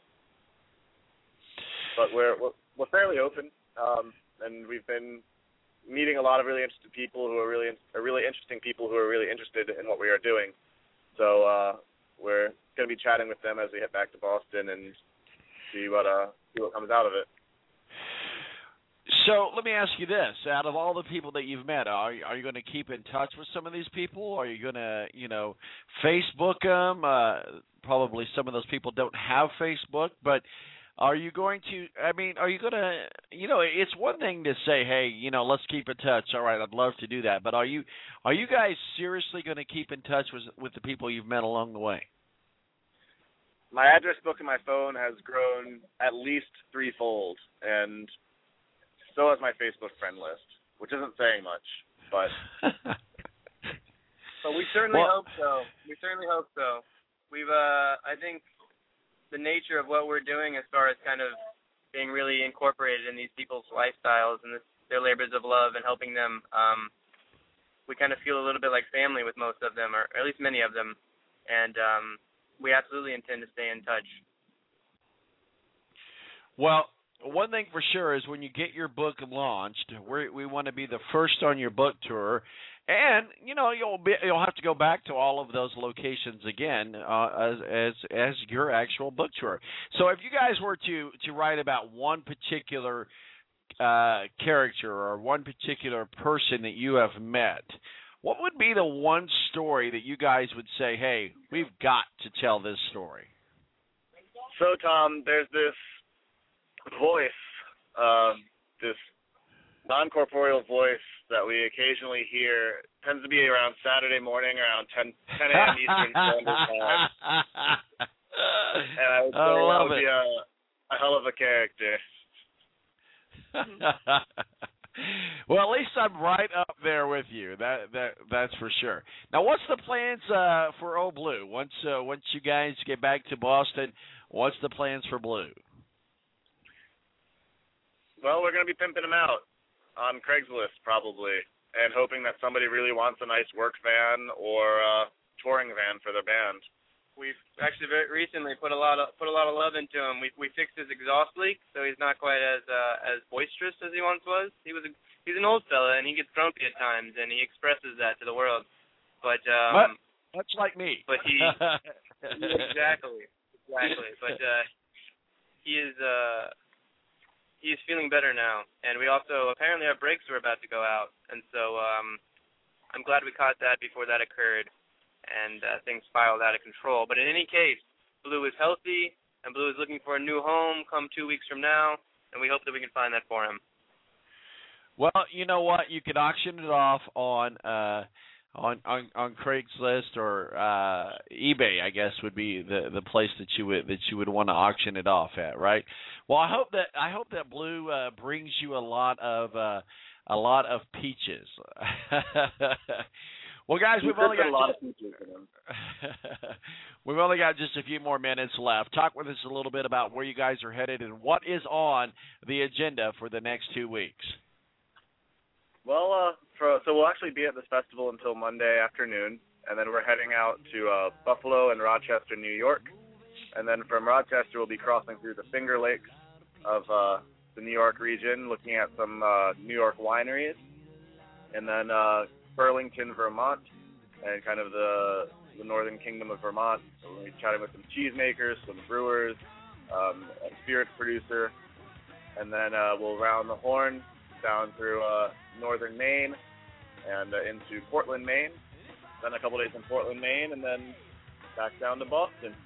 But we're we're, we're fairly open, um, and we've been meeting a lot of really interested people who are really are really interesting people who are really interested in what we are doing. So uh, we're going to be chatting with them as we head back to Boston and see what uh see what comes out of it. So let me ask you this: out of all the people that you've met, are are you going to keep in touch with some of these people? Are you going to, you know, Facebook them? Uh, probably some of those people don't have Facebook, but are you going to? I mean, are you going to? You know, it's one thing to say, hey, you know, let's keep in touch. All right, I'd love to do that, but are you are you guys seriously going to keep in touch with with the people you've met along the way? My address book in my phone has grown at least threefold, and so has my Facebook friend list, which isn't saying much, but but we certainly well, hope so. We certainly hope so. We've, uh, I think, the nature of what we're doing as far as kind of being really incorporated in these people's lifestyles and this, their labors of love and helping them, um, we kind of feel a little bit like family with most of them, or at least many of them, and um, we absolutely intend to stay in touch. Well, one thing for sure is when you get your book launched, we we want to be the first on your book tour, and you know you'll be you'll have to go back to all of those locations again uh, as as as your actual book tour. So if you guys were to to write about one particular uh, character or one particular person that you have met, what would be the one story that you guys would say, hey, we've got to tell this story? So Tom, there's this voice, uh, this non-corporeal voice that we occasionally hear. It tends to be around Saturday morning, around ten a.m. Eastern Standard Time. And I would say I love that would it. be a, a hell of a character. Well, at least I'm right up there with you. That that that's for sure. Now, what's the plans uh, for Old Blue once uh, once you guys get back to Boston? What's the plans for Blue? Well, we're going to be pimping them out on Craigslist probably, and hoping that somebody really wants a nice work van or a touring van for their band. We've actually very recently put a lot of put a lot of love into him. We we fixed his exhaust leak, so he's not quite as uh, as boisterous as he once was. He was a, he's an old fella, and he gets grumpy at times, and he expresses that to the world. But um, much like me. But he exactly exactly. But uh, he is uh, he is feeling better now, and we also apparently our brakes were about to go out, and so um, I'm glad we caught that before that occurred. And uh, things spiraled out of control. But in any case, Blue is healthy, and Blue is looking for a new home come two weeks from now, and we hope that we can find that for him. Well, you know what? You could auction it off on uh, on, on on Craigslist or uh, eBay. I guess would be the, the place that you would that you would want to auction it off at, right? Well, I hope that I hope that Blue uh, brings you a lot of uh, a lot of peaches. Well, guys, we've only got a lot just, of features in them. we've only got just a few more minutes left. Talk with us a little bit about where you guys are headed and what is on the agenda for the next two weeks. Well, uh, for, so we'll actually be at this festival until Monday afternoon, and then we're heading out to uh, Buffalo and Rochester, New York. And then from Rochester, we'll be crossing through the Finger Lakes of uh, the New York region, looking at some uh, New York wineries. And then uh, Burlington, Vermont, and kind of the the northern kingdom of Vermont. So we'll be chatting with some cheesemakers, some brewers, um, a spirit producer, and then uh, we'll round the horn down through uh, northern Maine and uh, into Portland, Maine. Then a couple days in Portland, Maine, and then back down to Boston.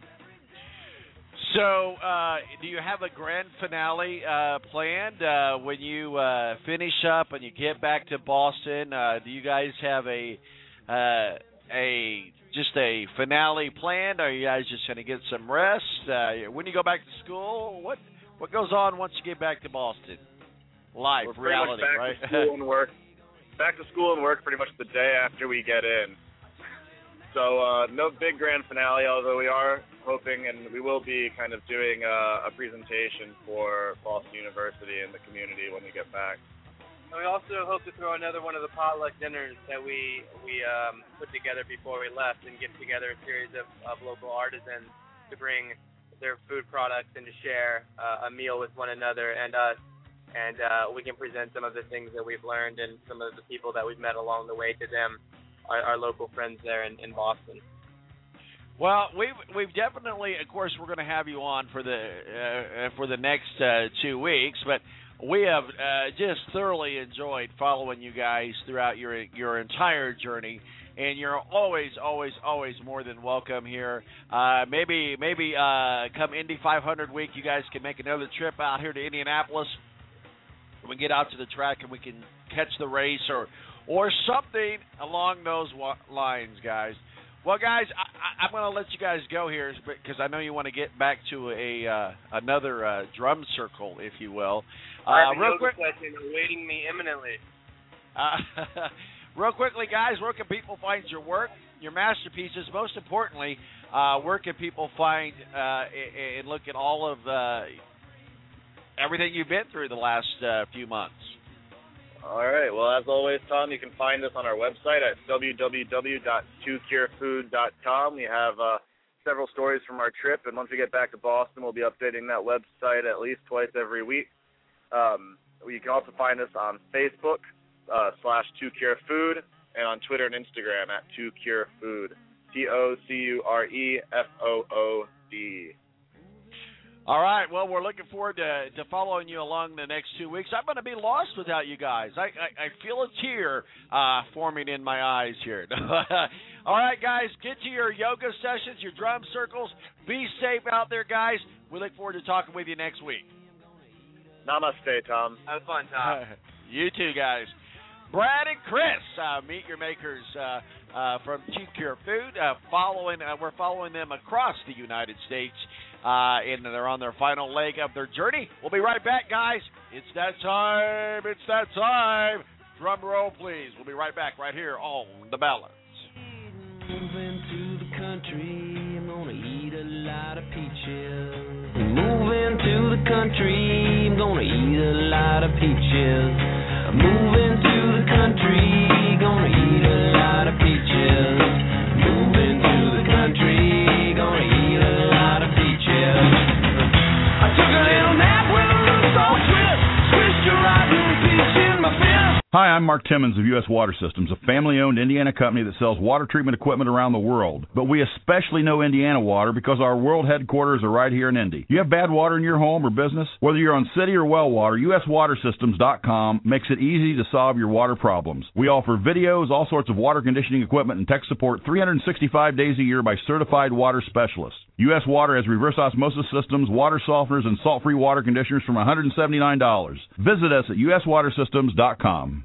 So, uh, do you have a grand finale uh, planned uh, when you uh, finish up and you get back to Boston? Uh, do you guys have a uh, a just a finale planned? Are you guys just going to get some rest? Uh, when you go back to school, what what goes on once you get back to Boston? Life, We're reality, pretty much back right? to school and work. Back to school and work pretty much the day after we get in. So uh, no big grand finale, although we are hoping, and we will be kind of doing a, a presentation for Boston University and the community when we get back. And we also hope to throw another one of the potluck dinners that we we um, put together before we left, and get together a series of, of local artisans to bring their food products and to share uh, a meal with one another and us. And uh, we can present some of the things that we've learned and some of the people that we've met along the way to them. Our, our local friends there in, in Boston. Well, we've we've definitely, of course, we're going to have you on for the uh, for the next uh, two weeks, but we have uh, just thoroughly enjoyed following you guys throughout your your entire journey, and you're always, always, always more than welcome here. Uh, maybe maybe uh, come Indy five hundred week, you guys can make another trip out here to Indianapolis. We get out to the track and we can catch the race or. Or something along those wa- lines, guys. Well, guys, I, I, I'm going to let you guys go here because I know you want to get back to a uh, another uh, drum circle, if you will. Uh, I have a real yoga quick, session awaiting me imminently. Uh, real quickly, guys, where can people find your work, your masterpieces? Most importantly, uh, where can people find uh, and look at all of uh, everything you've been through the last uh, few months? All right. Well, as always, Tom, you can find us on our website at w w w dot two cure food dot com. We have uh, several stories from our trip, and once we get back to Boston, we'll be updating that website at least twice every week. Um, you can also find us on Facebook uh, slash two cure food, and on Twitter and Instagram at two cure food. T O C U R E F O O D. All right, well, we're looking forward to, to following you along the next two weeks. I'm going to be lost without you guys. I, I, I feel a tear uh, forming in my eyes here. All right, guys, get to your yoga sessions, your drum circles. Be safe out there, guys. We look forward to talking with you next week. Namaste, Tom. Have fun, Tom. You too, guys. Brad and Chris, uh, meet your makers uh, uh, from Two Cure Food. Uh, following, uh, we're following them across the United States. uh, and they're on their final leg of their journey. We'll be right back, guys. It's that time. It's that time. Drum roll, please. We'll be right back right here on The Balance. Moving to the country, I'm gonna eat a lot of peaches. Moving to the country, I'm gonna eat a lot of peaches. Moving to the country, gonna eat a lot of peaches. Moving to the country, gonna eat a lot of peaches. I took a little nap with a little salt twist, swished a rotten peach in my fist. Hi, I'm Mark Timmons of U S Water Systems, a family-owned Indiana company that sells water treatment equipment around the world. But we especially know Indiana water because our world headquarters are right here in Indy. You have bad water in your home or business? Whether you're on city or well water, U S water systems dot com makes it easy to solve your water problems. We offer videos, all sorts of water conditioning equipment, and tech support three hundred sixty-five days a year by certified water specialists. U S Water has reverse osmosis systems, water softeners, and salt-free water conditioners from one hundred seventy-nine dollars. Visit us at U S water systems dot com.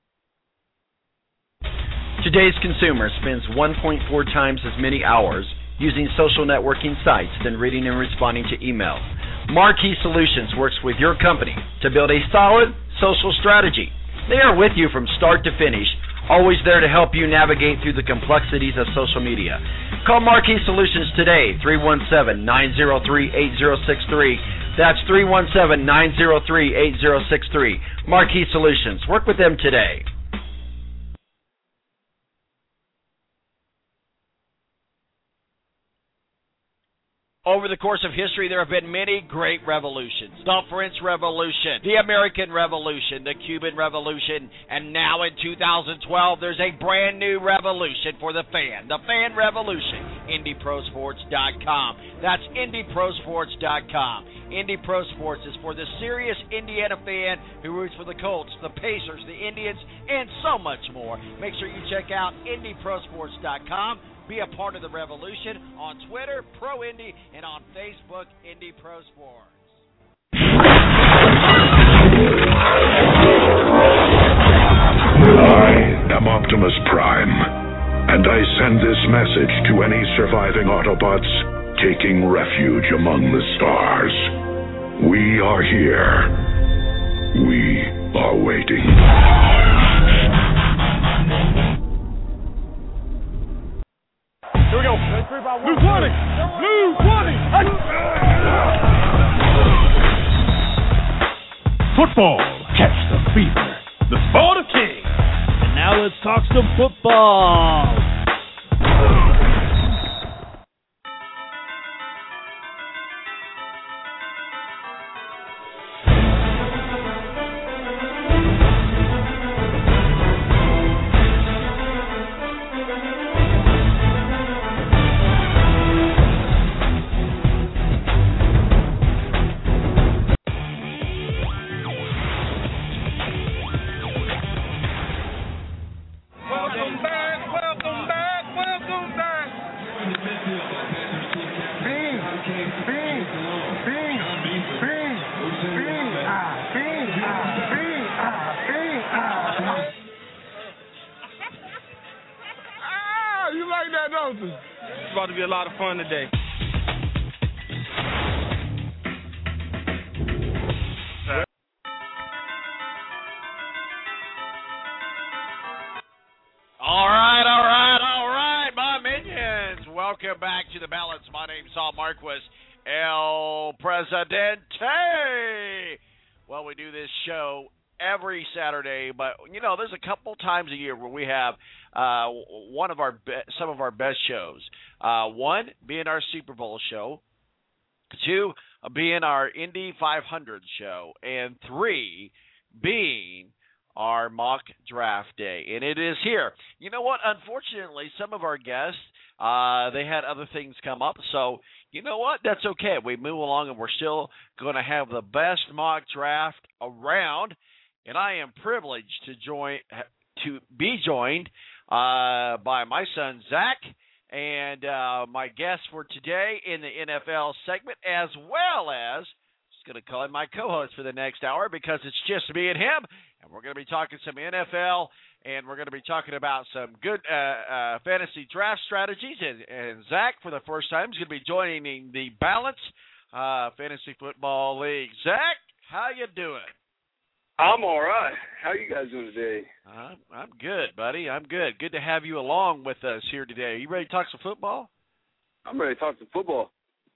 Today's consumer spends one point four times as many hours using social networking sites than reading and responding to email. Marquee Solutions works with your company to build a solid social strategy. They are with you from start to finish, always there to help you navigate through the complexities of social media. Call Marquee Solutions today, three one seven, nine zero three, eight zero six three. That's three one seven, nine zero three, eight zero six three. Marquee Solutions. Work with them today. Over the course of history, there have been many great revolutions. The French Revolution, the American Revolution, the Cuban Revolution, and now in two thousand twelve, there's a brand new revolution for the fan, the fan revolution, Indy Pro Sports dot com. That's Indy Pro Sports dot com. Indy Pro Sports is for the serious Indiana fan who roots for the Colts, the Pacers, the Indians, and so much more. Make sure you check out Indy Pro Sports dot com. Be a part of the revolution on Twitter, Pro Indy, and on Facebook, Indy Pro Sports. I am Optimus Prime, and I send this message to any surviving Autobots taking refuge among the stars. We are here. We are waiting. Here we go. Blue twenty. Blue twenty. Football. Catch the fever. The sport of kings. And now let's talk some football. It's about to be a lot of fun today. All right, all right, all right, my minions. Welcome back to The Balance. My name's Saul Marquis, El Presidente. Well, we do this show every Saturday, but you know, there's a couple times a year where we have uh, one of our be- some of our best shows. Uh, one being our Super Bowl show, two uh, being our Indy five hundred show, and three being our mock draft day, and it is here. You know what? Unfortunately, some of our guests uh, they had other things come up, so you know what? That's okay. We move along, and we're still going to have the best mock draft around. And I am privileged to join to be joined uh, by my son Zach and uh, my guest for today in the N F L segment, as well as just going to call him my co-host for the next hour because it's just me and him, and we're going to be talking some N F L and we're going to be talking about some good uh, uh, fantasy draft strategies. And, and Zach, for the first time, is going to be joining the Balance uh, Fantasy Football League. Zach, how you doing? I'm all right. How are you guys doing today? I'm, I'm good, buddy. I'm good. Good to have you along with us here today. Are you ready to talk some football? I'm ready to talk some football.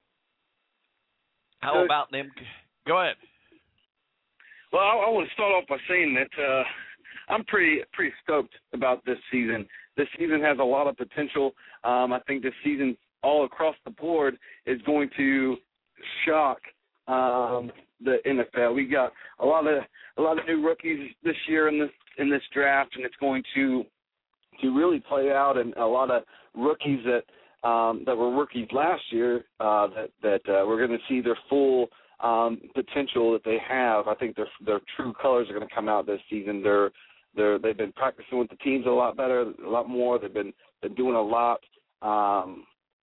How so, about them? Go ahead. Well, I, I want to start off by saying that uh, I'm pretty pretty stoked about this season. This season has a lot of potential. Um, I think this season, all across the board, is going to shock um, the N F L. We got a lot of a lot of new rookies this year in this in this draft, and it's going to to really play out. And a lot of rookies that um, that were rookies last year uh, that that uh, we're going to see their full um, potential that they have. I think their their true colors are going to come out this season. They're they're they've been practicing with the teams a lot better, a lot more. They've been been doing a lot. Um,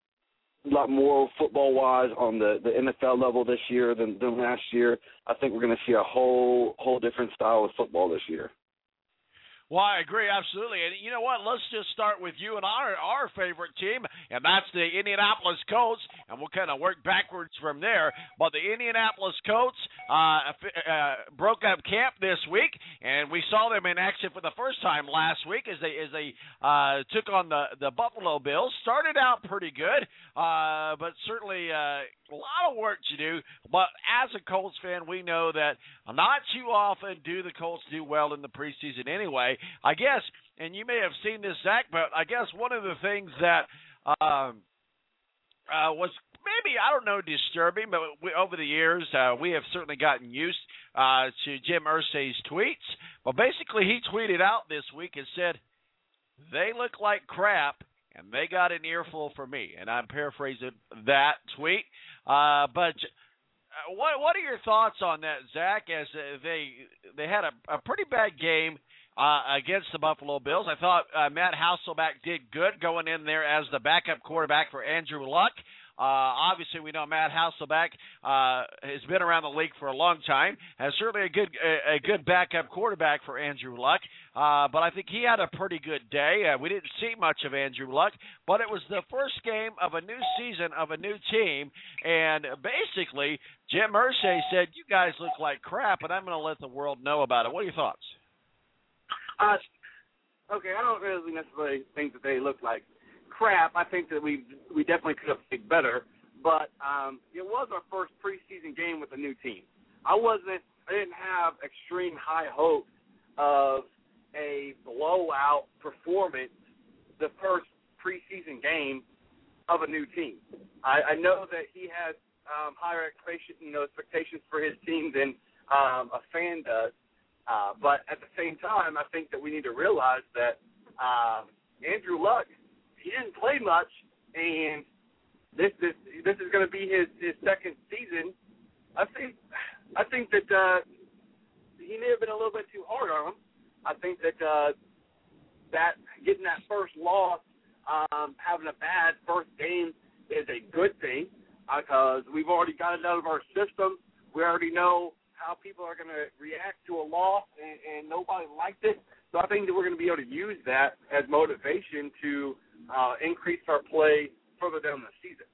A lot more football-wise on the, the N F L level this year than, than last year. I think we're going to see a whole whole different style of football this year. Well, I agree, absolutely. And you know what? Let's just start with you and our our favorite team, and that's the Indianapolis Colts, and we'll kind of work backwards from there. But the Indianapolis Colts uh, uh, broke up camp this week, and we saw them in action for the first time last week as they as they uh, took on the, the Buffalo Bills. Started out pretty good, uh, but certainly uh, a lot of work to do. But as a Colts fan, we know that not too often do the Colts do well in the preseason anyway. I guess, and you may have seen this, Zach, but I guess one of the things that um, uh, was maybe, I don't know, disturbing, but we, over the years, uh, we have certainly gotten used uh, to Jim Irsay's tweets. But basically, he tweeted out this week and said, "They look like crap, and they got an earful for me." And I'm paraphrasing that tweet. Uh, but uh, what what are your thoughts on that, Zach, as uh, they they had a, a pretty bad game Uh, against the Buffalo Bills? I thought uh, Matt Hasselbeck did good going in there as the backup quarterback for Andrew Luck. Uh, obviously, we know Matt Hasselbeck uh, has been around the league for a long time, has certainly a good a, a good backup quarterback for Andrew Luck. Uh, but I think he had a pretty good day. Uh, we didn't see much of Andrew Luck, but it was the first game of a new season of a new team, and basically Jim Irsay said, "You guys look like crap, and I'm going to let the world know about it." What are your thoughts? Uh, okay, I don't really necessarily think that they look like crap. I think that we we definitely could have played better, but um, it was our first preseason game with a new team. I wasn't, I didn't have extreme high hopes of a blowout performance the first preseason game of a new team. I, I know that he has um, higher expectations, you know, expectations for his team than um, a fan does. Uh, but at the same time, I think that we need to realize that um, Andrew Luck, he didn't play much, and this this this is going to be his, his second season. I think I think that uh, he may have been a little bit too hard on him. I think that uh, that getting that first loss, um, having a bad first game is a good thing because we've already got it out of our system. We already know how people are going to react to a loss, and, and nobody liked it. So I think that we're going to be able to use that as motivation to uh, increase our play further down the season.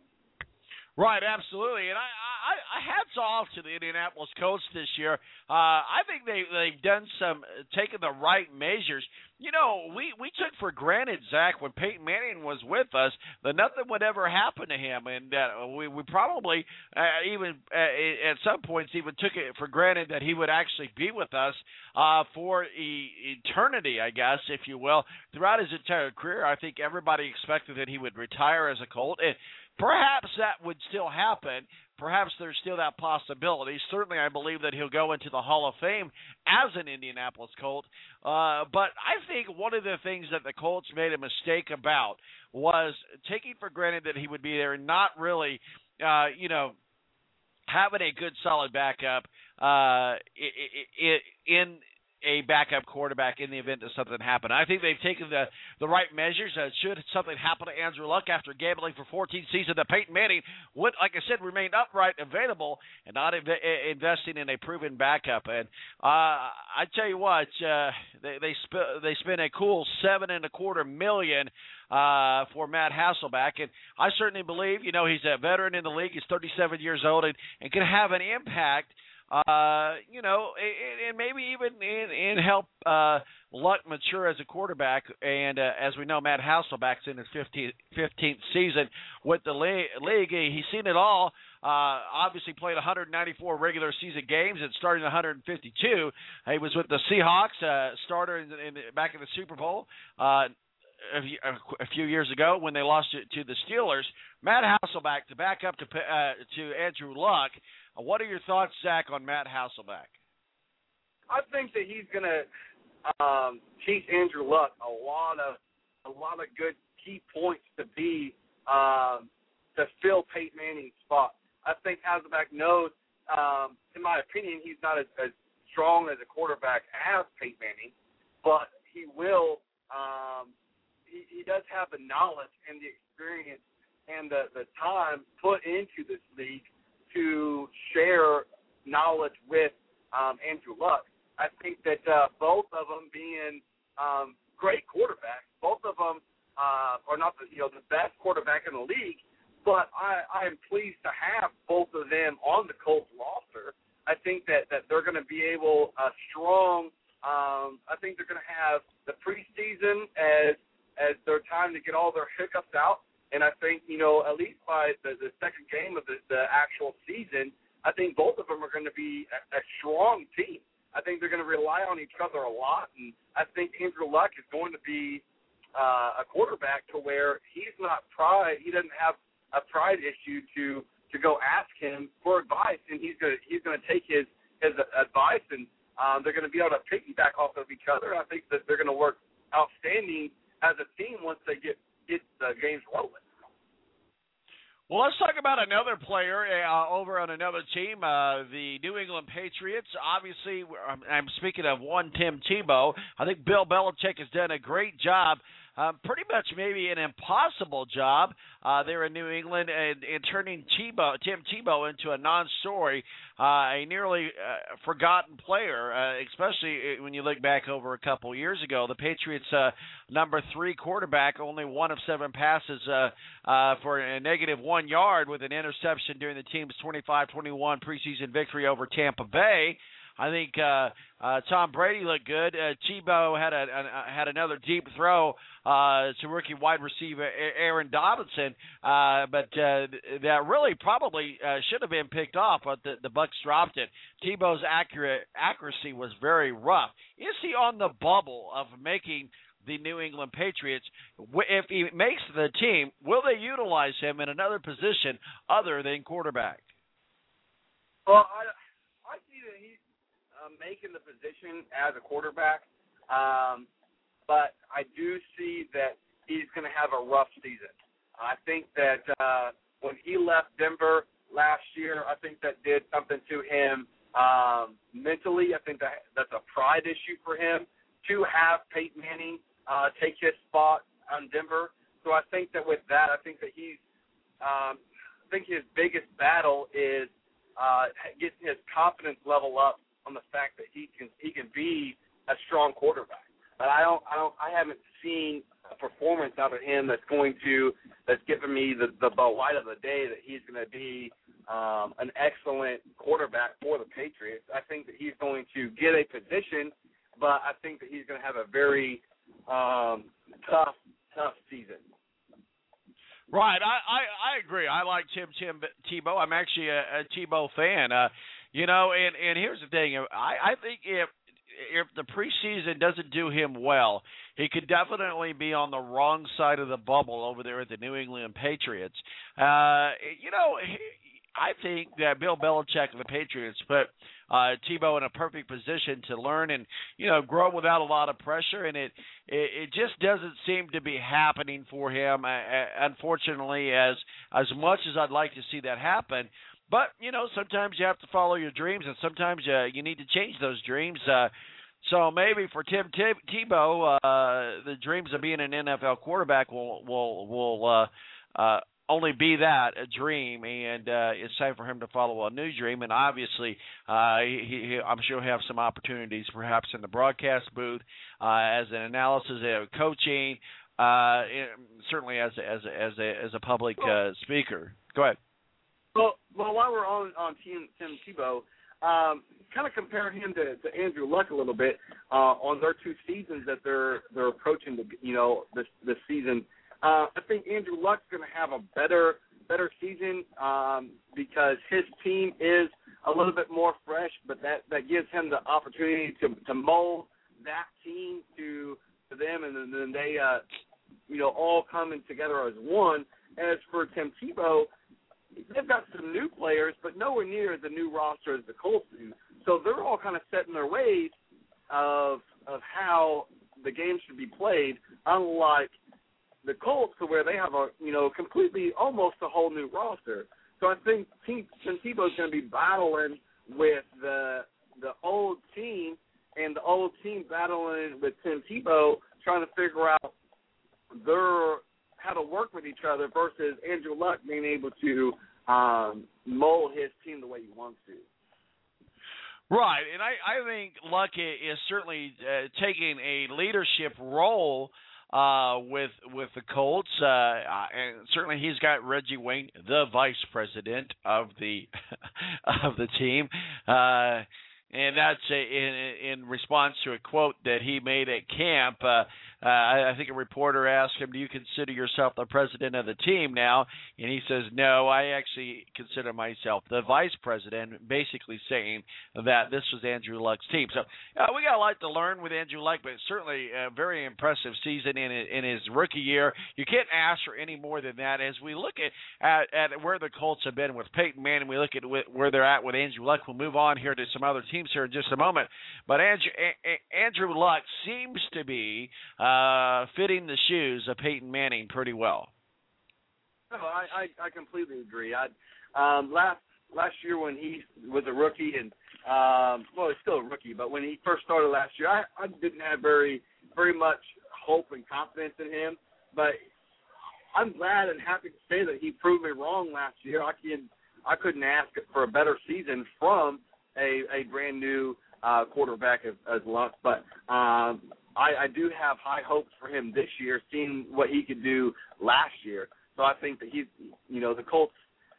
Right, absolutely. And I, I, I hats off to the Indianapolis Colts this year. Uh, I think they, they've done some, taken the right measures. You know, we, we took for granted, Zach, when Peyton Manning was with us, that nothing would ever happen to him. And that we, we probably uh, even uh, at some points even took it for granted that he would actually be with us uh, for e- eternity, I guess, if you will. Throughout his entire career, I think everybody expected that he would retire as a Colt. And perhaps that would still happen. Perhaps there's still that possibility. Certainly, I believe that he'll go into the Hall of Fame as an Indianapolis Colt. Uh, but I think one of the things that the Colts made a mistake about was taking for granted that he would be there and not really, uh, you know, having a good, solid backup uh, in a backup quarterback in the event that something happened. I think they've taken the, the right measures. Uh, should something happen to Andrew Luck after gambling for fourteen seasons, that Peyton Manning would, like I said, remain upright, available, and not inv- investing in a proven backup. And uh, I tell you what, uh, they they, sp- they spent a cool seven and a quarter million uh, for Matt Hasselbeck, and I certainly believe, you know, he's a veteran in the league. He's thirty-seven years old and, and can have an impact. Uh, you know, and, and maybe even in, in help uh, Luck mature as a quarterback. And uh, as we know, Matt Hasselbeck's in his fifteenth season with the league. He's seen it all. Uh, obviously played one hundred ninety-four regular season games and started one hundred fifty-two. He was with the Seahawks, uh, starter in, in, back in the Super Bowl uh, a, a few years ago when they lost to, to the Steelers. Matt Hasselbeck to back up to uh, to Andrew Luck. Uh, what are your thoughts, Zach, on Matt Hasselbeck? I think that he's going to um, teach Andrew Luck a lot of a lot of good key points to be um, to fill Peyton Manning's spot. I think Hasselbeck knows, um, in my opinion, he's not as, as strong as a quarterback as Peyton Manning, but he will. Um, he, he does have the knowledge and the experience and the, the time put into this league to share knowledge with um, Andrew Luck. I think that uh, both of them being um, great quarterbacks, both of them uh, are not the, you know, the best quarterback in the league, but I, I am pleased to have both of them on the Colts roster. I think that, that they're going to be able, uh, strong, um, I think they're going to have the preseason as as their time to get all their hiccups out. And I think, you know, at least by the, the second game of the, the actual season, I think both of them are going to be a, a strong team. I think they're going to rely on each other a lot. And I think Andrew Luck is going to be uh, a quarterback to where he's not pride. He doesn't have a pride issue to to go ask him for advice, and he's going to he's going to take his his advice, and um, they're going to be able to piggyback off of each other. I think that they're going to work outstanding as a team once they get get the games rolling. Well, let's talk about another player uh, over on another team, uh, the New England Patriots. Obviously, I'm, I'm speaking of one Tim Tebow. I think Bill Belichick has done a great job. Um, pretty much maybe an impossible job uh, there in New England and, and turning Tebow, Tim Tebow into a non-story, uh, a nearly uh, forgotten player, uh, especially when you look back over a couple years ago. The Patriots' uh, number three quarterback, only one of seven passes uh, uh, for a negative one yard with an interception during the team's twenty-five twenty-one preseason victory over Tampa Bay. I think uh, uh, Tom Brady looked good. Uh, Tebow had a, a had another deep throw uh, to rookie wide receiver Aaron Donaldson, uh, but uh, that really probably uh, should have been picked off, but the, the Bucs dropped it. Tebow's accurate accuracy was very rough. Is he on the bubble of making the New England Patriots? If he makes the team, will they utilize him in another position other than quarterback? Well, I, I see that he's uh, making the position as a quarterback, um, but I do see that he's going to have a rough season. I think that uh, when he left Denver last year, I think that did something to him um, mentally. I think that that's a pride issue for him to have Peyton Manning uh, take his spot on Denver. So I think that with that, I think that he's um, I think his biggest battle is uh, getting his confidence level up on the fact that he can he can be a strong quarterback. But I don't I don't I haven't seen a performance out of him that's going to that's given me the the light of the day that he's going to be um, an excellent quarterback for the Patriots. I think that he's going to get a position, but I think that he's going to have a very um, tough tough season. Right, I, I, I agree. I like Tim Tim Tebow. I'm actually a, a Tebow fan. Uh, you know, and, and here's the thing. I, I think if if the preseason doesn't do him well, he could definitely be on the wrong side of the bubble over there at the New England Patriots. Uh, you know, he, I think that Bill Belichick and the Patriots put uh, Tebow in a perfect position to learn and, you know, grow without a lot of pressure, and it it, it just doesn't seem to be happening for him, uh, unfortunately, as as much as I'd like to see that happen. But, you know, sometimes you have to follow your dreams, and sometimes uh, you need to change those dreams. Uh, So maybe for Tim Tebow, uh, the dreams of being an N F L quarterback will will will uh, uh, only be that, a dream, and uh, it's time for him to follow a new dream. And obviously, uh, he, he, I'm sure he'll have some opportunities, perhaps in the broadcast booth, uh, as an analysis, uh, coaching, uh, certainly as a, as a, as a, as a public uh, speaker. Go ahead. Well, well, while we're on on Tim, Tim Tebow, um, kind of compare him to, to Andrew Luck a little bit uh, on their two seasons that they're they're approaching. The you know this this season. Uh, I think Andrew Luck's going to have a better better season um, because his team is a little bit more fresh, but that, that gives him the opportunity to, to mold that team to, to them, and then, then they, uh, you know, all coming together as one. As for Tim Tebow, they've got some new players, but nowhere near the new roster as the Colts do. So they're all kind of set in their ways of of how the game should be played, unlike the Colts, to where they have a, you know, completely, almost a whole new roster. So I think Tim, Tim Tebow's going to be battling with the the old team, and the old team battling with Tim Tebow, trying to figure out their how to work with each other versus Andrew Luck being able to um, mold his team the way he wants to. Right, and I, I think Luck is certainly uh, taking a leadership role Uh, with with the Colts, uh, and certainly he's got Reggie Wayne, the vice president of the of the team, uh, and that's a, in in response to a quote that he made at camp. Uh, uh, I, I think a reporter asked him, "Do you consider yourself the president of the team now?" And he says, "No, I actually consider myself the vice president," basically saying that this was Andrew Luck's team. So uh, we got a lot to learn with Andrew Luck, but certainly a very impressive season in in his rookie year. You can't ask for any more than that. As we look at at, at where the Colts have been with Peyton Manning, we look at where they're at with Andrew Luck. We'll move on here to some other teams here in just a moment. But Andrew, Andrew Luck seems to be uh, fitting the shoes of Peyton Manning pretty well. No, I, I, I completely agree. I, um, last last year when he was a rookie, and um, well, he's still a rookie, but when he first started last year, I, I didn't have very very much hope and confidence in him. But I'm glad and happy to say that he proved me wrong last year. I can I couldn't ask for a better season from a, a brand new uh, quarterback as, as Luck. But um, I, I do have high hopes for him this year, seeing what he could do last year. So I think that he's, you know, the Colts,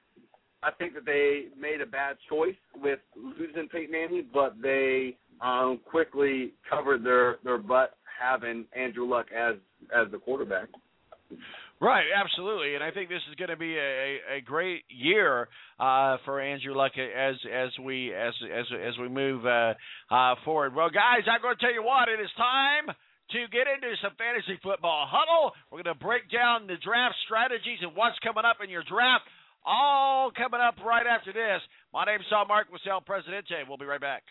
I think that they made a bad choice with losing Peyton Manning, but they um, quickly covered their, their butt having Andrew Luck as as the quarterback. Right, absolutely, and I think this is going to be a, a great year uh, for Andrew Luck as as we as as as we move uh, uh, forward. Well, guys, I'm going to tell you what, it is time to get into some fantasy football huddle. We're going to break down the draft strategies and what's coming up in your draft. All coming up right after this. My name is Sal Mark with El Presidente. We'll be right back.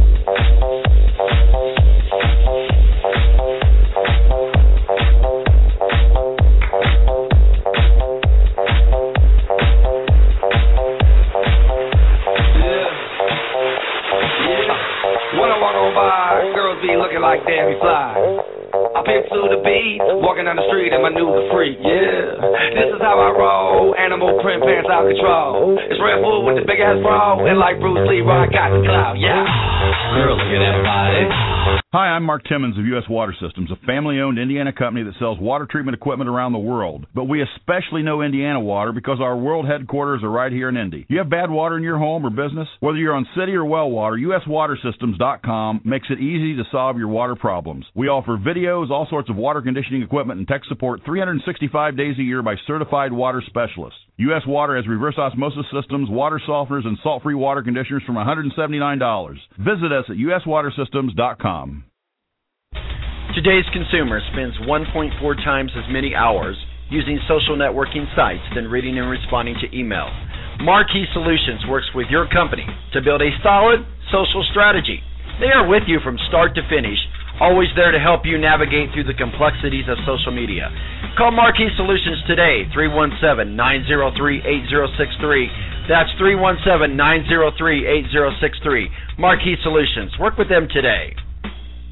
When I walk on by, girls be looking like Debbie Fly. I pimp to the beat, walking down the street and my new the freak, yeah. This is how I roll, animal print pants out control. It's Red Bull with the big ass bra, and like Bruce Lee, where I got the clout, yeah. Girls, look at that body. Hi, I'm Mark Timmons of U S Water Systems, a family-owned Indiana company that sells water treatment equipment around the world. But we especially know Indiana water because our world headquarters are right here in Indy. You have bad water in your home or business? Whether you're on city or well water, U S water systems dot com makes it easy to solve your water problems. We offer videos, all sorts of water conditioning equipment, and tech support three hundred sixty-five days a year by certified water specialists. U S Water has reverse osmosis systems, water softeners, and salt-free water conditioners from one hundred seventy-nine dollars. Visit us at U S water systems dot com. Today's consumer spends one point four times as many hours using social networking sites than reading and responding to email. Marquee Solutions works with your company to build a solid social strategy. They are with you from start to finish, always there to help you navigate through the complexities of social media. Call Marquee Solutions today, three one seven, nine zero three, eight zero six three. That's three one seven, nine zero three, eight zero six three. Marquee Solutions. Work with them today.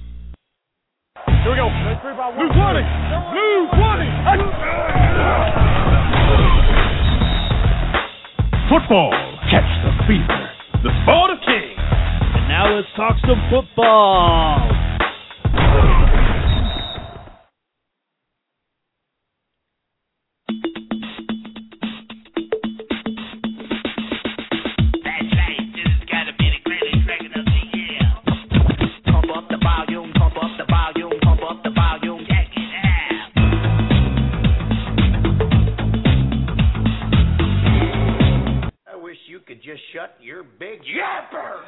Here we go. Blue twenty. Blue twenty. Football. Catch the fever. The sport of kings. And now let's talk some football. Just shut your big yapper!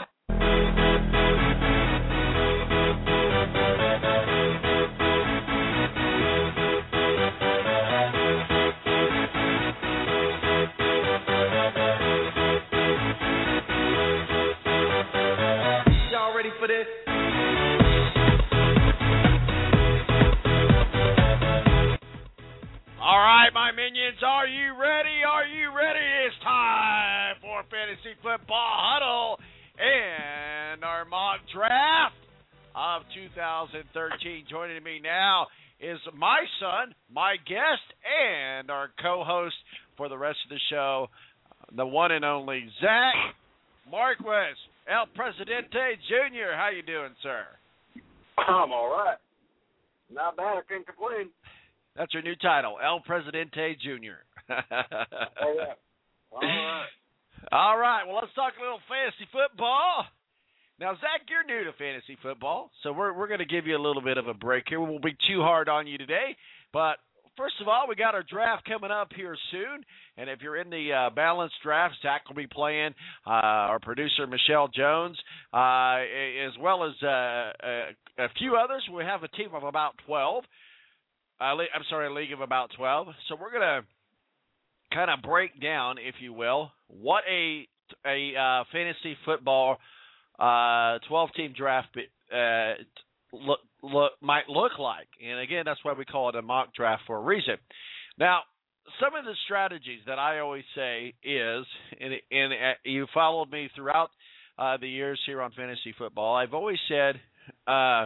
Y'all ready for this? All right, my minions, are you ready? Are you ready? It's time for Fantasy Football Huddle and our mock draft of two thousand thirteen. Joining me now is my son, my guest, and our co-host for the rest of the show, the one and only Zach Marquez, El Presidente Junior How you doing, sir? I'm all right. Not bad. I can't complain. That's your new title, El Presidente Junior Oh, yeah. All right. All right. Well, let's talk a little fantasy football. Now, Zach, you're new to fantasy football, so we're we're going to give you a little bit of a break here. We won't be too hard on you today. But first of all, we got our draft coming up here soon. And if you're in the uh, balanced draft, Zach will be playing. Uh, our producer, Michelle Jones, uh, as well as uh, a, a few others. We have a team of about twelve. Uh, I'm sorry, a league of about twelve. So we're going to kind of break down, if you will, what a a uh, fantasy football uh, twelve-team draft uh, look, look, might look like. And, again, that's why we call it a mock draft for a reason. Now, some of the strategies that I always say is, and, and uh, you followed me throughout uh, the years here on fantasy football, I've always said uh,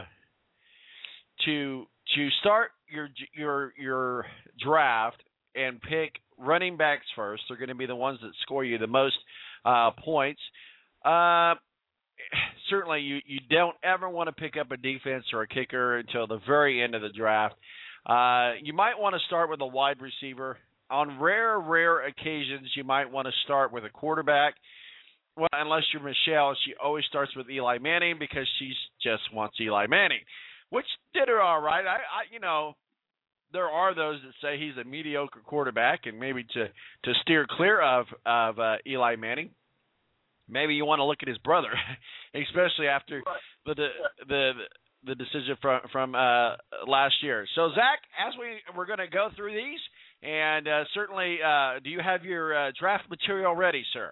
to to start your your your draft and pick running backs first. They're going to be the ones that score you the most uh, points. Uh, certainly, you, you don't ever want to pick up a defense or a kicker until the very end of the draft. Uh, you might want to start with a wide receiver. On rare, rare occasions, you might want to start with a quarterback. Well, unless you're Michelle, she always starts with Eli Manning because she just wants Eli Manning, which did her all right. I, I, you know, there are those that say he's a mediocre quarterback, and maybe to, to steer clear of of uh, Eli Manning, maybe you want to look at his brother, especially after the the the decision from from uh, last year. So, Zach, as we we're going to go through these, and uh, certainly, uh, do you have your uh, draft material ready, sir?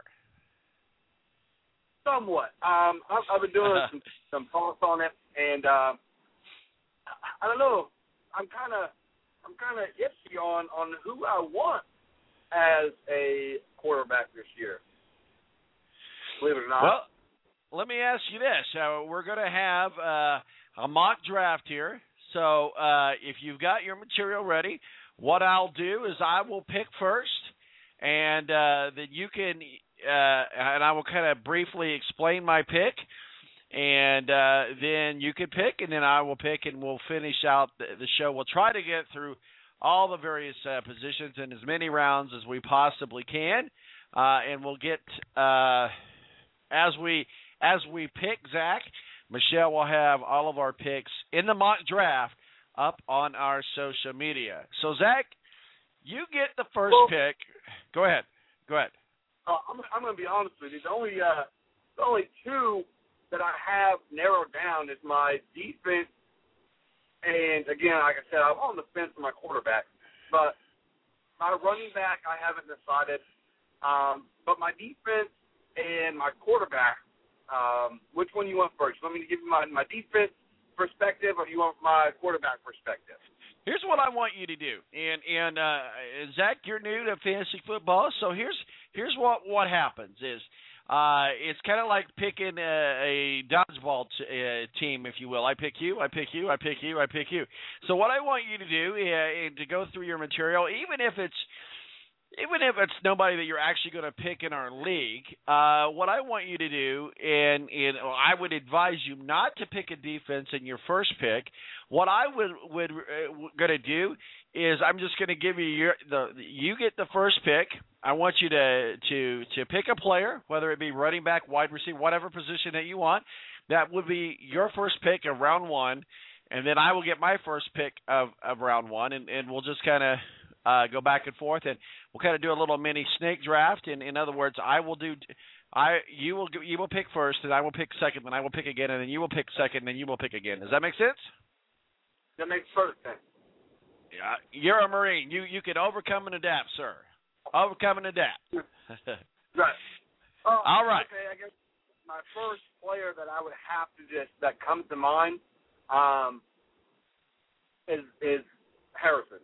Somewhat. Um, I've, I've been doing some some thoughts on it, and uh, I don't know. I'm kind of I'm kind of iffy on, on who I want as a quarterback this year. Believe it or not. Well, let me ask you this. Uh, we're going to have uh, a mock draft here. So uh, if you've got your material ready, what I'll do is I will pick first, and uh, then you can, uh, and I will kind of briefly explain my pick. And uh, then you can pick, and then I will pick, and we'll finish out the, the show. We'll try to get through all the various uh, positions in as many rounds as we possibly can, uh, and we'll get uh, as we as we pick Zach. Michelle will have all of our picks in the mock draft up on our social media. So Zach, you get the first well, pick. Go ahead. Go ahead. Uh, I'm, I'm going to be honest with you. The only uh, the only two that I have narrowed down is my defense, and again, like I said, I'm on the fence for my quarterback, but my running back I haven't decided, um, but my defense and my quarterback, um, which one you want first? You want me to give you my, my defense perspective, or you want my quarterback perspective? Here's what I want you to do, and and uh, Zach, you're new to fantasy football, so here's here's what what happens is Uh, it's kind of like picking a, a dodgeball t- uh, team, if you will. I pick you, I pick you, I pick you, I pick you. So what I want you to do uh, is to go through your material, even if it's even if it's nobody that you're actually going to pick in our league. Uh, what I want you to do, and, and I would advise you not to pick a defense in your first pick. What I would would uh, going to do is I'm just going to give you your the you get the first pick. I want you to to to pick a player, whether it be running back, wide receiver, whatever position that you want. That would be your first pick of round one, and then I will get my first pick of, of round one, and, and we'll just kind of uh, go back and forth, and we'll kind of do a little mini snake draft. And in other words, I will do I you will you will pick first, and I will pick second, and I will pick again, and then you will pick second, and then you will pick again. Does that make sense? That makes perfect sense. Yeah, you're a Marine. You you can overcome and adapt, sir. Overcome and adapt. Right. Uh, All right. Okay, I guess my first player that I would have to just that comes to mind um, is is Harrison,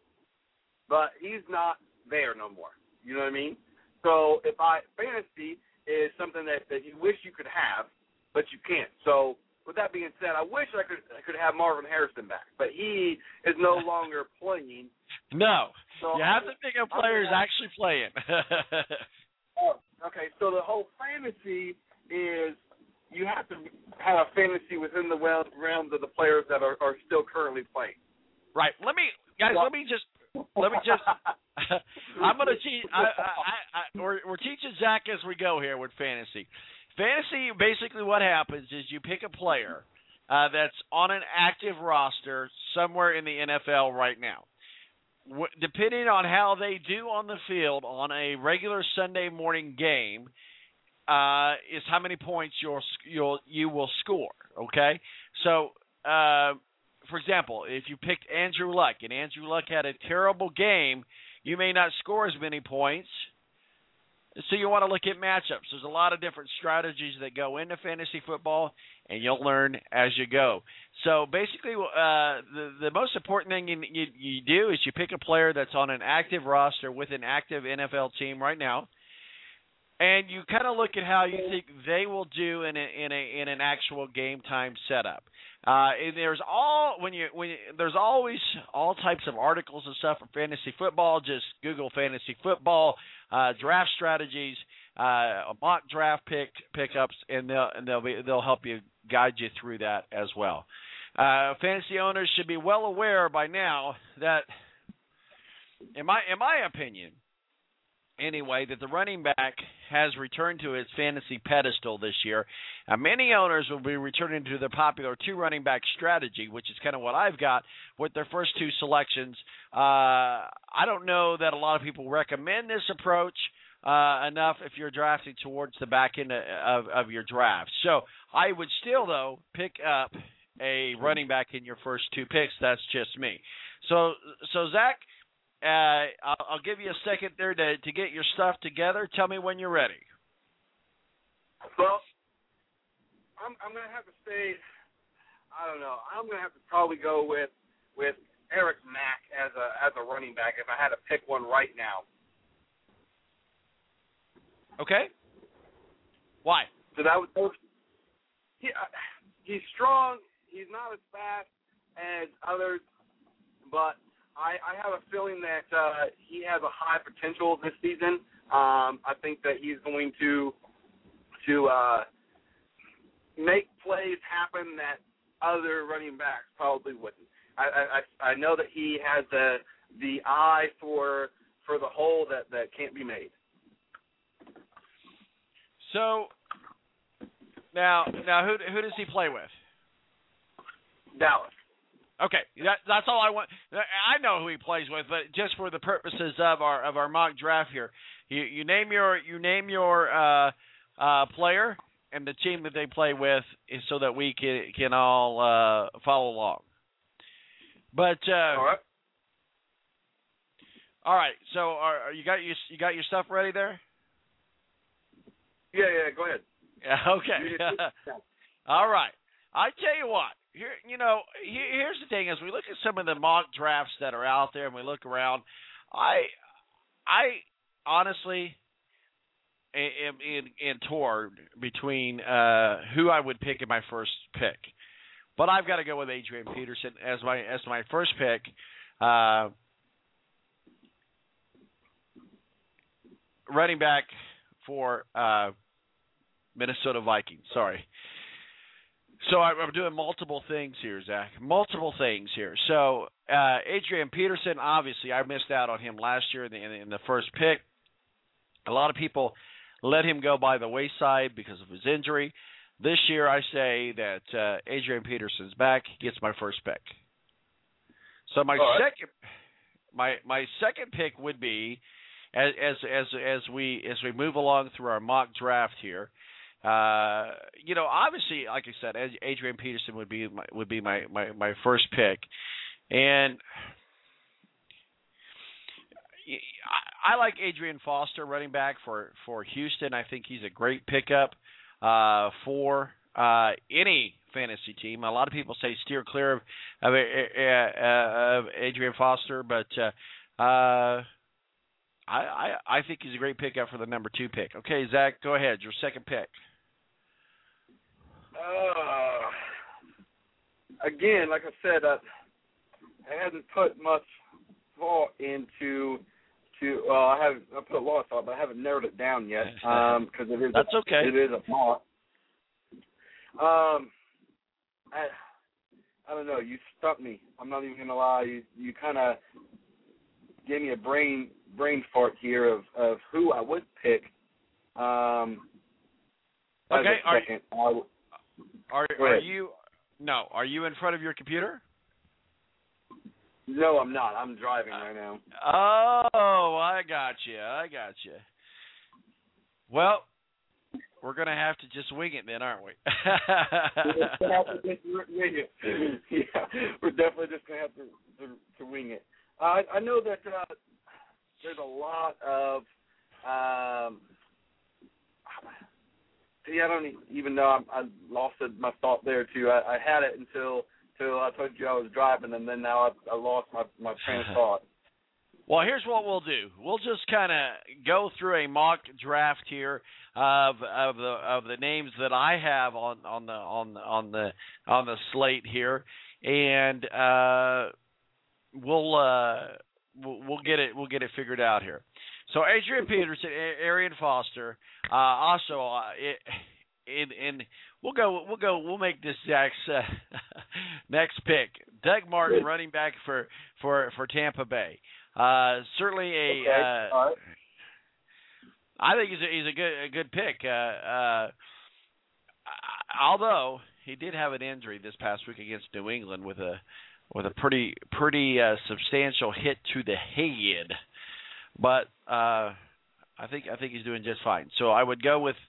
but he's not there no more. You know what I mean? So if I fantasy is something that, that you wish you could have, but you can't. So with that being said, I wish I could I could have Marvin Harrison back, but he is no longer playing. No, so you have to think of players have, actually playing. oh, okay, so the whole fantasy is you have to have a fantasy within the realms of the players that are, are still currently playing. Right. Let me, guys. Let me just. Let me just. I'm gonna teach. I, I, I, we're, we're teaching Zach as we go here with fantasy. Fantasy, basically, what happens is you pick a player uh, that's on an active roster somewhere in the N F L right now. W- depending on how they do on the field on a regular Sunday morning game, uh, is how many points you'll you'll you will score. Okay, so. Uh, For example, if you picked Andrew Luck and Andrew Luck had a terrible game, you may not score as many points. So you want to look at matchups. There's a lot of different strategies that go into fantasy football, and you'll learn as you go. So basically, uh, the the most important thing you, you you do is you pick a player that's on an active roster with an active N F L team right now, and you kind of look at how you think they will do in a, in a in an actual game time setup. Uh, and there's all when you when you, there's always all types of articles and stuff for fantasy football. Just Google fantasy football uh, draft strategies, uh, mock draft pick pickups, and they'll and they'll be they'll help you guide you through that as well. Uh, fantasy owners should be well aware by now that, in my in my opinion, anyway, that the running back has returned to its fantasy pedestal this year. Now, many owners will be returning to their popular two running back strategy, which is kind of what I've got with their first two selections. Uh, I don't know that a lot of people recommend this approach uh, enough if you're drafting towards the back end of, of your draft. So I would still, though, pick up a running back in your first two picks. That's just me. So, so Zach, Uh, I'll, I'll give you a second there to, to get your stuff together. Tell me when you're ready. Well, I'm, I'm going to have to say, I don't know. I'm going to have to probably go with with Eric Mack as a as a running back if I had to pick one right now. Okay. Why? So that was he, uh, he's strong. He's not as fast as others, but I, I have a feeling that uh, he has a high potential this season. Um, I think that he's going to to uh, make plays happen that other running backs probably wouldn't. I, I, I know that he has the the eye for for the hole that, that can't be made. So now now who who does he play with? Dallas. Okay, that, that's all I want. I know who he plays with, but just for the purposes of our of our mock draft here, you, you name your you name your uh, uh, player and the team that they play with, so that we can can all uh, follow along. But uh, all right, all right. So, are, are you got you you got your stuff ready there? Yeah, yeah. Go ahead. Yeah, okay. All right. I tell you what. Here, you know, here, here's the thing: as we look at some of the mock drafts that are out there, and we look around, I, I honestly, am in, in torn between uh, who I would pick in my first pick, but I've got to go with Adrian Peterson as my as my first pick. Uh, running back for uh, Minnesota Vikings. Sorry. So I'm doing multiple things here, Zach. Multiple things here. So uh, Adrian Peterson, obviously, I missed out on him last year in the, in the first pick. A lot of people let him go by the wayside because of his injury. This year, I say that uh, Adrian Peterson's back. He gets my first pick. So my right. second, my my second pick would be, as as as as we as we move along through our mock draft here. Uh, you know, obviously, like I said, Adrian Peterson would be my, would be my, my, my first pick, and I, I like Adrian Foster, running back for, for Houston. I think he's a great pickup uh, for uh, any fantasy team. A lot of people say steer clear of of, uh, of Adrian Foster, but uh, uh, I, I I think he's a great pickup for the number two pick. Okay, Zach, go ahead. Your second pick. Uh, again, like I said, I, I hadn't put much thought into to. Well, I haven't. I put a lot of thought, but I haven't narrowed it down yet. Um, because it is. That's a, okay. It is a thought. Um, I, I don't know. You stumped me. I'm not even gonna lie. You you kind of gave me a brain brain fart here of, of who I would pick. Um. Okay. Are, second. I, Are are you no? Are you in front of your computer? No, I'm not. I'm driving right now. Oh, I got you. I got you. Well, we're gonna have to just wing it then, aren't we? Yeah, we're definitely just gonna have to to, to wing it. Uh, I know that uh, there's a lot of. Um, See, I don't even know. I, I lost my thought there, too. I, I had it until until I told you I was driving, and then now I, I lost my, my train of thought. Well, here's what we'll do. We'll just kind of go through a mock draft here of of the of the names that I have on, on the on the on the on the slate here, and uh, we'll uh, we'll we'll get it we'll get it figured out here. So Adrian Peterson, Arian Foster, uh, also, uh, it, in, in we'll go, we'll go, we'll make this Zach's uh, next pick. Doug Martin, running back for, for, for Tampa Bay. Uh, certainly a, okay. uh, All right. I think he's a, he's a good a good pick. Uh, uh, although he did have an injury this past week against New England with a with a pretty pretty uh, substantial hit to the head. But uh, I think I think he's doing just fine. So I would go with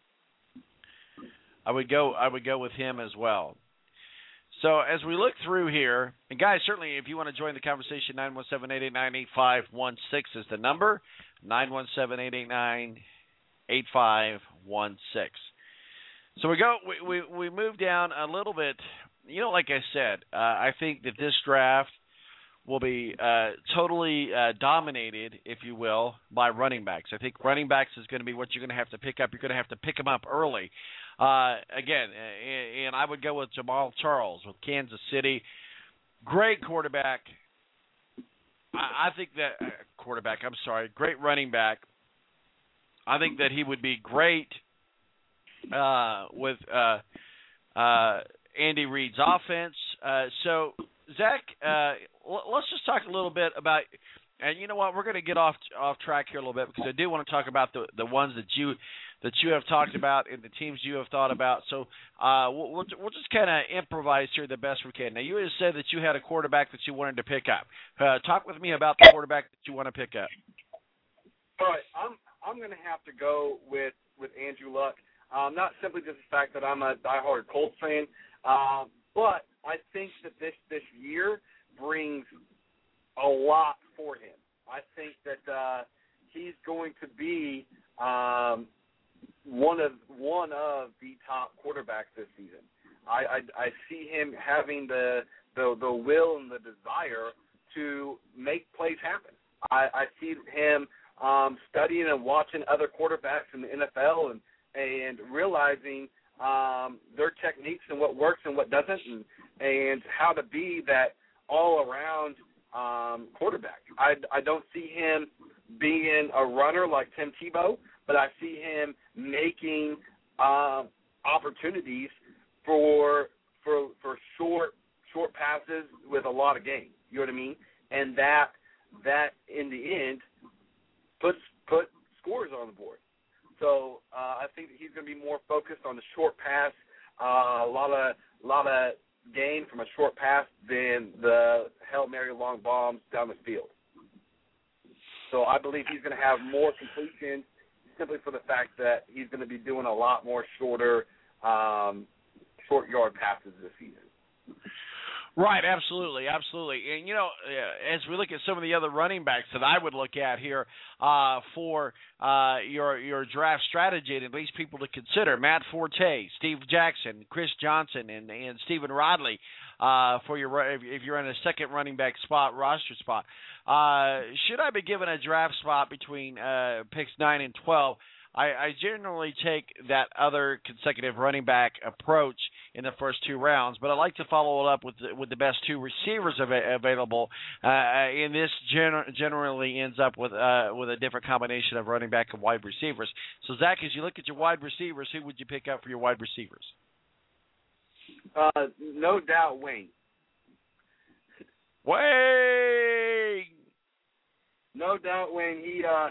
I would go I would go with him as well. So as we look through here, and guys, certainly if you want to join the conversation, nine one seven, eight eight nine, eight five one six is the number. nine one seven, eight eight nine, eight five one six. So we go we, we we move down a little bit. You know, like I said, uh, I think that this draft will be uh, totally uh, dominated, if you will, by running backs. I think running backs is going to be what you're going to have to pick up. You're going to have to pick them up early. Uh, again, and I would go with Jamal Charles with Kansas City. Great quarterback. I, I think that uh, quarterback, I'm sorry, great running back. I think that he would be great uh, with uh, uh, Andy Reid's offense. Uh, so, Zach, uh, let's just talk a little bit about, and you know what, we're going to get off off track here a little bit because I do want to talk about the the ones that you that you have talked about and the teams you have thought about. So uh, we'll we'll, we'll just kind of improvise here the best we can. Now, you just said that you had a quarterback that you wanted to pick up. Uh, talk with me about the quarterback that you want to pick up. All right, I'm I'm going to have to go with with Andrew Luck. Um, not simply just the fact that I'm a diehard Colts fan, um, but I think that this this year brings a lot for him. I think that uh, he's going to be um, one of one of the top quarterbacks this season. I, I, I see him having the, the the will and the desire to make plays happen. I, I see him um, studying and watching other quarterbacks in the N F L and, and realizing um, their techniques and what works and what doesn't, and, and how to be that all-around um, quarterback. I, I don't see him being a runner like Tim Tebow, but I see him making uh, opportunities for for for short short passes with a lot of gain. You know what I mean? And that that in the end puts put scores on the board. So uh, I think that he's going to be more focused on the short pass, uh, a lot of a lot of gain from a short pass than the Hail Mary long bombs down the field. So I believe he's going to have more completions simply for the fact that he's going to be doing a lot more shorter, um, short yard passes this season. Right, absolutely, absolutely. And, you know, as we look at some of the other running backs that I would look at here uh, for uh, your your draft strategy, and at least people to consider, Matt Forte, Steve Jackson, Chris Johnson, and, and Stephen Rodley uh, for your if you're in a second running back spot, roster spot. Uh, should I be given a draft spot between uh, picks nine and twelve? I, I generally take that other consecutive running back approach in the first two rounds, but I like to follow it up with the, with the best two receivers av- available, uh, and this gen- generally ends up with uh, with a different combination of running back and wide receivers. So, Zach, as you look at your wide receivers, who would you pick up for your wide receivers? Uh, no doubt, Wayne. Wayne! No doubt, Wayne. He uh,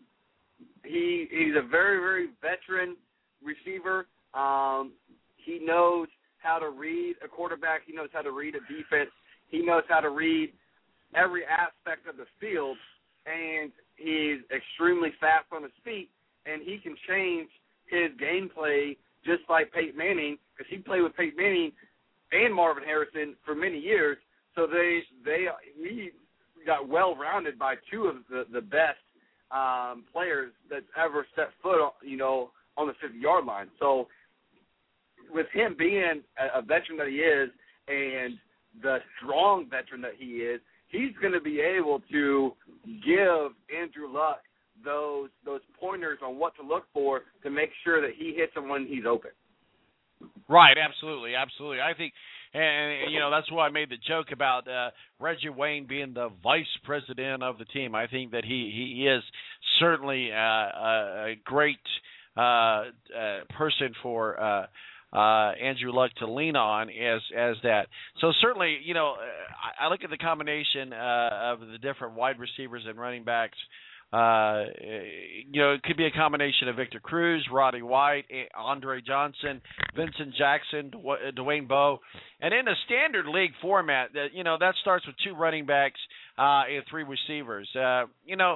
he he's a very, very veteran receiver. Um, he knows how to read a quarterback. He knows how to read a defense. He knows how to read every aspect of the field, and he's extremely fast on his feet, and he can change his gameplay just like Peyton Manning, because he played with Peyton Manning and Marvin Harrison for many years. So they they he got well rounded by two of the the best um, players that's ever set foot, you know, on the fifty-yard line. So with him being a, a veteran that he is, and the strong veteran that he is, he's going to be able to give Andrew Luck those those pointers on what to look for to make sure that he hits him when he's open. Right, absolutely, absolutely. I think, and you know, that's why I made the joke about uh, Reggie Wayne being the vice president of the team. I think that he he is certainly uh, a great uh, uh, person for uh, uh, Andrew Luck to lean on as as that. So certainly, you know, I, I look at the combination uh, of the different wide receivers and running backs. Uh, you know, it could be a combination of Victor Cruz, Roddy White, Andre Johnson, Vincent Jackson, Dwayne Bowe, and in a standard league format, that you know that starts with two running backs uh, and three receivers. Uh, you know,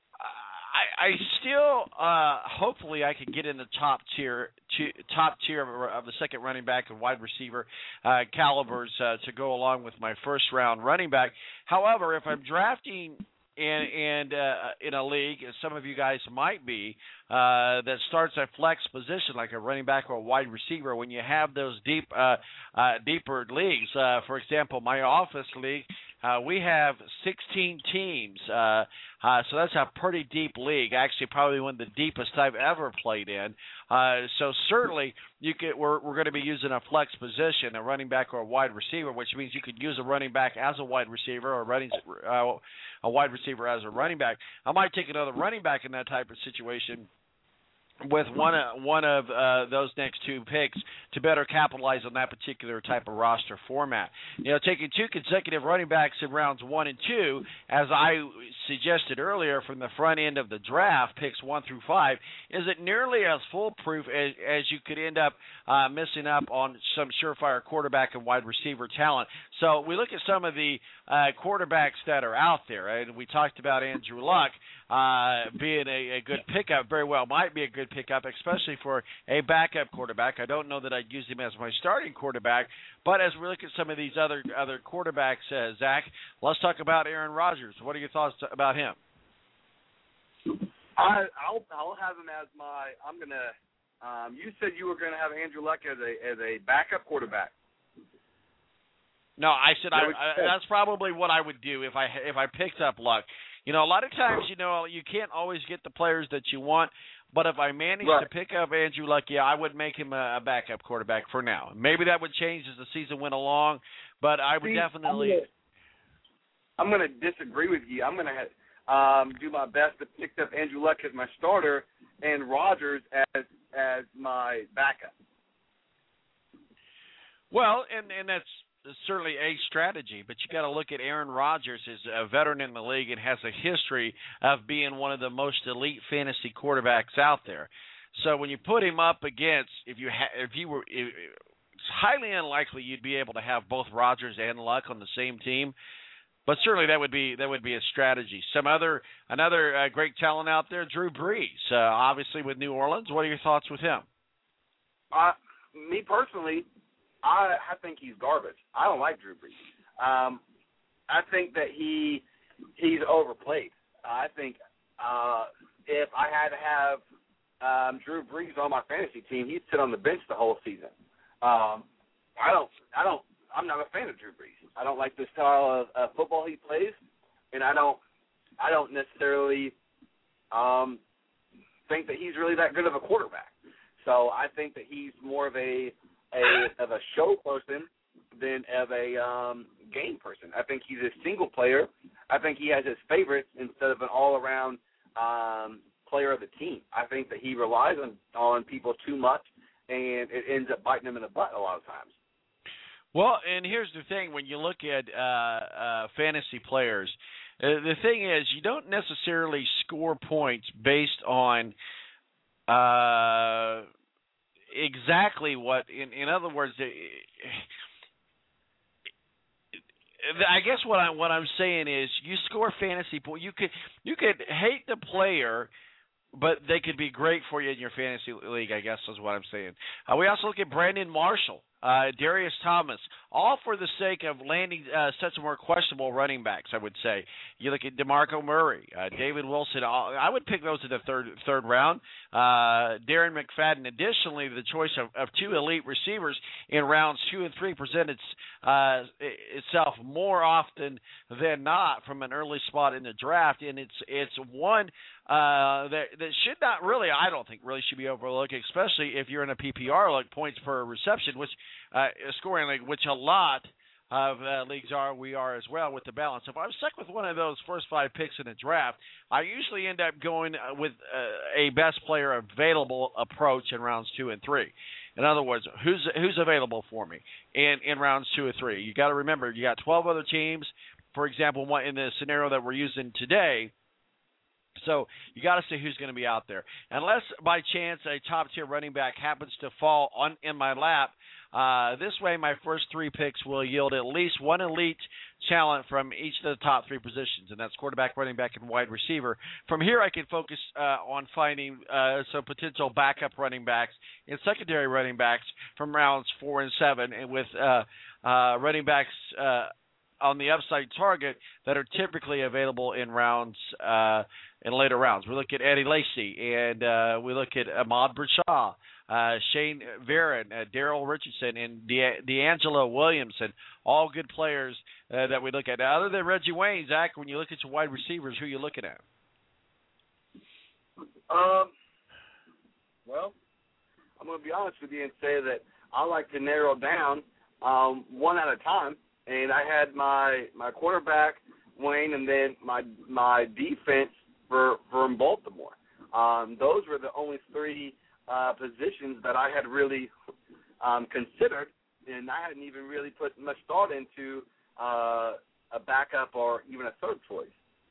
I, I still uh, hopefully I can get in the top tier, to, top tier of, of the second running back and wide receiver uh, calibers uh, to go along with my first round running back. However, if I'm drafting And, and uh, in a league, as some of you guys might be, uh, that starts a flex position like a running back or a wide receiver, when you have those deep, uh, uh, deeper leagues. Uh, for example, my office league, uh, we have sixteen teams, uh, uh, so that's a pretty deep league. Actually, probably one of the deepest I've ever played in. Uh, so certainly, you could, we're we're going to be using a flex position, a running back or a wide receiver, which means you could use a running back as a wide receiver or running uh, a wide receiver as a running back. I might take another running back in that type of situation with one of, one of uh, those next two picks to better capitalize on that particular type of roster format. You know, taking two consecutive running backs in rounds one and two, as I suggested earlier from the front end of the draft, picks one through five, isn't nearly as foolproof as, as you could end up uh, missing up on some surefire quarterback and wide receiver talent. So we look at some of the uh, quarterbacks that are out there, and we talked about Andrew Luck uh, being a, a good pickup, very well might be a good pickup, especially for a backup quarterback. I don't know that I'd use him as my starting quarterback, but as we look at some of these other other quarterbacks, uh, Zach, let's talk about Aaron Rodgers. What are your thoughts about him? I, I'll I'll have him as my. I'm gonna. Um, you said you were gonna have Andrew Luck as a as a backup quarterback. No, I said I, I, that's probably what I would do if I if I picked up Luck. You know, a lot of times, you know, you can't always get the players that you want. But if I manage right. to pick up Andrew Luck, yeah, I would make him a, a backup quarterback for now. Maybe that would change as the season went along, but I would See, definitely. I'm going to disagree with you. I'm going to um, do my best to pick up Andrew Luck as my starter and Rodgers as as my backup. Well, and and that's certainly a strategy, but you got to look at Aaron Rodgers as a veteran in the league and has a history of being one of the most elite fantasy quarterbacks out there. So when you put him up against, if you ha- if you were, if, it's highly unlikely you'd be able to have both Rodgers and Luck on the same team. But certainly that would be that would be a strategy. Some other another uh, great talent out there, Drew Brees, uh, obviously with New Orleans. What are your thoughts with him? Uh, me personally, I, I think he's garbage. I don't like Drew Brees. Um, I think that he he's overplayed. I think uh, if I had to have um, Drew Brees on my fantasy team, he'd sit on the bench the whole season. Um, I don't. I don't. I'm not a fan of Drew Brees. I don't like the style of uh, football he plays, and I don't. I don't necessarily um, think that he's really that good of a quarterback. So I think that he's more of a A, of a show person than of a um, game person. I think he's a single player. I think he has his favorites instead of an all-around um, player of the team. I think that he relies on, on people too much, and it ends up biting him in the butt a lot of times. Well, and here's the thing. When you look at uh, uh, fantasy players, uh, the thing is you don't necessarily score points based on uh, – exactly what, in, in other words, I guess what I what I'm saying is you score fantasy points. You could you could hate the player, but they could be great for you in your fantasy league. I guess is what I'm saying. Uh, we also look at Brandon Marshall, uh, Darius Thomas, all for the sake of landing uh, such more questionable running backs. I would say you look at DeMarco Murray, uh, David Wilson. All, I would pick those in the third third round. Uh, Darren McFadden. Additionally, the choice of, of two elite receivers in rounds two and three presented uh, itself more often than not from an early spot in the draft, and it's it's one uh, that that should not really, I don't think, really should be overlooked, especially if you're in a P P R like points per reception, which uh, scoring league, which a lot of uh, leagues are, we are as well with the balance. If I'm stuck with one of those first five picks in a draft, I usually end up going with uh, a best player available approach in rounds two and three. In other words, who's who's available for me in, in rounds two or three? You got to remember, you got twelve other teams. For example, in the scenario that we're using today. So you got to see who's going to be out there. Unless by chance a top-tier running back happens to fall on in my lap, uh, this way my first three picks will yield at least one elite talent from each of the top three positions, and that's quarterback, running back, and wide receiver. From here, I can focus uh, on finding uh, some potential backup running backs and secondary running backs from rounds four and seven, and with uh, uh, running backs uh, on the upside target that are typically available in rounds uh, in later rounds. We look at Eddie Lacy, and uh, we look at Ahmad Bradshaw, uh, Shane Verron, uh, Daryl Richardson, and De- D'Angelo Williamson, all good players uh, that we look at. Now, other than Reggie Wayne, Zach, when you look at your wide receivers, who are you looking at? Um, well, I'm going to be honest with you and say that I like to narrow down um, one at a time. And I had my, my quarterback, Wayne, and then my my defense for from Baltimore. Um, those were the only three uh, positions that I had really um, considered, and I hadn't even really put much thought into uh, a backup or even a third choice.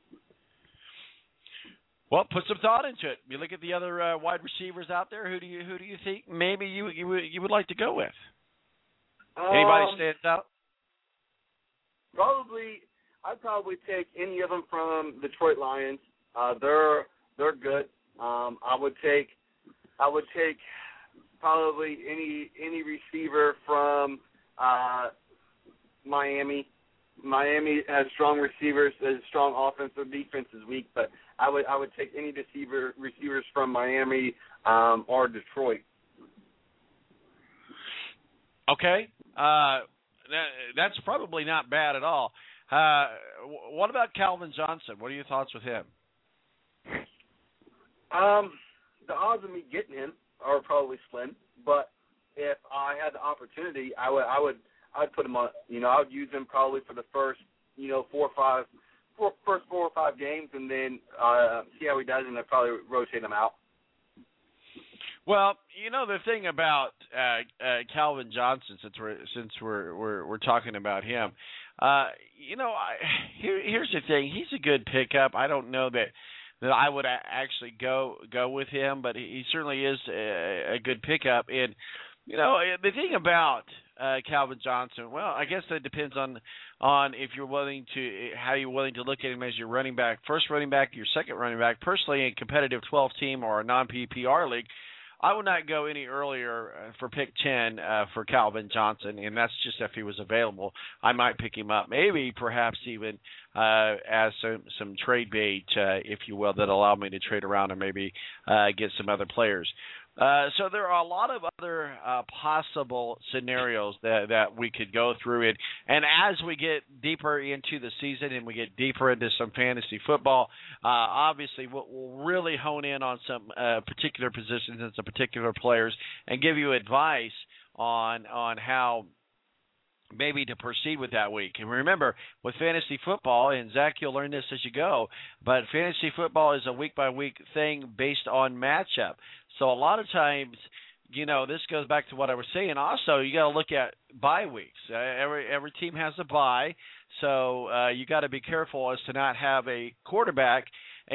Well, put some thought into it. You look at the other uh, wide receivers out there. Who do you who do you think maybe you you would, you would like to go with? Anybody um, stands out? Probably, I'd probably take any of them from Detroit Lions. Uh, they're they're good. Um, I would take I would take probably any any receiver from uh, Miami. Miami has strong receivers, has strong offense. Their defense is weak, but I would I would take any receiver receivers from Miami um, or Detroit. Okay. Uh, that, that's probably not bad at all. Uh, what about Calvin Johnson? What are your thoughts with him? Um, the odds of me getting him are probably slim, but if I had the opportunity, I would, I would, I'd put him on. You know, I would use him probably for the first, you know, four or five, four, first four or five games, and then uh, see how he does, and I'd probably rotate him out. Well, you know the thing about uh, uh, Calvin Johnson, since we're since we're we're, we're talking about him, uh, you know, I, here, here's the thing: he's a good pickup. I don't know that. that I would actually go go with him, but he certainly is a, a good pickup. And, you know, the thing about uh, Calvin Johnson, well, I guess that depends on on if you're willing to, how you're willing to look at him as your running back, first running back, your second running back. Personally, in a competitive twelve-team or a non-P P R league, I would not go any earlier for pick ten uh, for Calvin Johnson, and that's just if he was available. I might pick him up, maybe perhaps even uh, as some, some trade bait, uh, if you will, that allow me to trade around and maybe uh, get some other players. Uh, so there are a lot of other uh, possible scenarios that, that we could go through. And, and as we get deeper into the season and we get deeper into some fantasy football, uh, obviously we'll, we'll really hone in on some uh, particular positions and some particular players and give you advice on on how maybe to proceed with that week. And remember, with fantasy football, and Zach, you'll learn this as you go, but fantasy football is a week-by-week thing based on matchup. So a lot of times, you know, this goes back to what I was saying. Also, you got to look at bye weeks. Uh, every every team has a bye, so uh, you got to be careful as to not have a quarterback uh,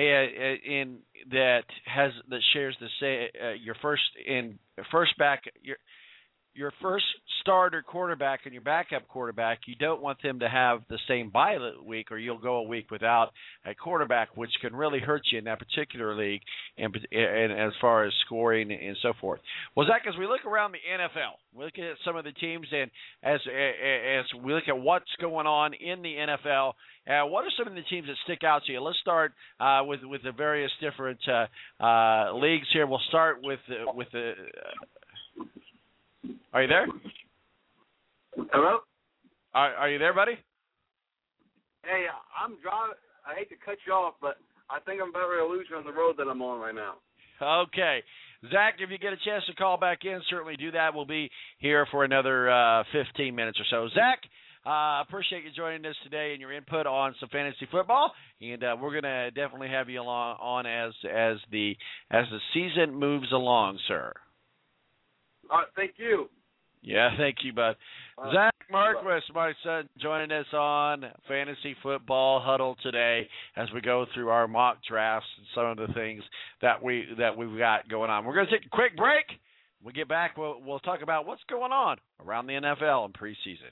in that has that shares the say uh, your first in first back your your first starter quarterback and your backup quarterback. You don't want them to have the same bye week, or you'll go a week without a quarterback, which can really hurt you in that particular league, and, and as far as scoring and so forth. Well, Zach, as we look around the N F L, we look at some of the teams, and as as we look at what's going on in the N F L, uh, what are some of the teams that stick out to you? Let's start uh, with with the various different uh, uh, leagues here. We'll start with uh, with the. Uh, Are you there? Hello? Are, are you there, buddy? Hey, I'm driving. I hate to cut you off, but I think I'm about ready to lose you on the road that I'm on right now. Okay. Zach, if you get a chance to call back in, certainly do that. We'll be here for another uh, fifteen minutes or so. Zach, I uh, appreciate you joining us today and your input on some fantasy football, and uh, we're going to definitely have you along on as as the as the season moves along, sir. All right, thank you. Yeah, thank you, bud. Uh, Zach Marquis, my son, joining us on Fantasy Football Huddle today as we go through our mock drafts and some of the things that we that we've got going on. We're going to take a quick break. When we get back, we'll we'll talk about what's going on around the N F L in preseason.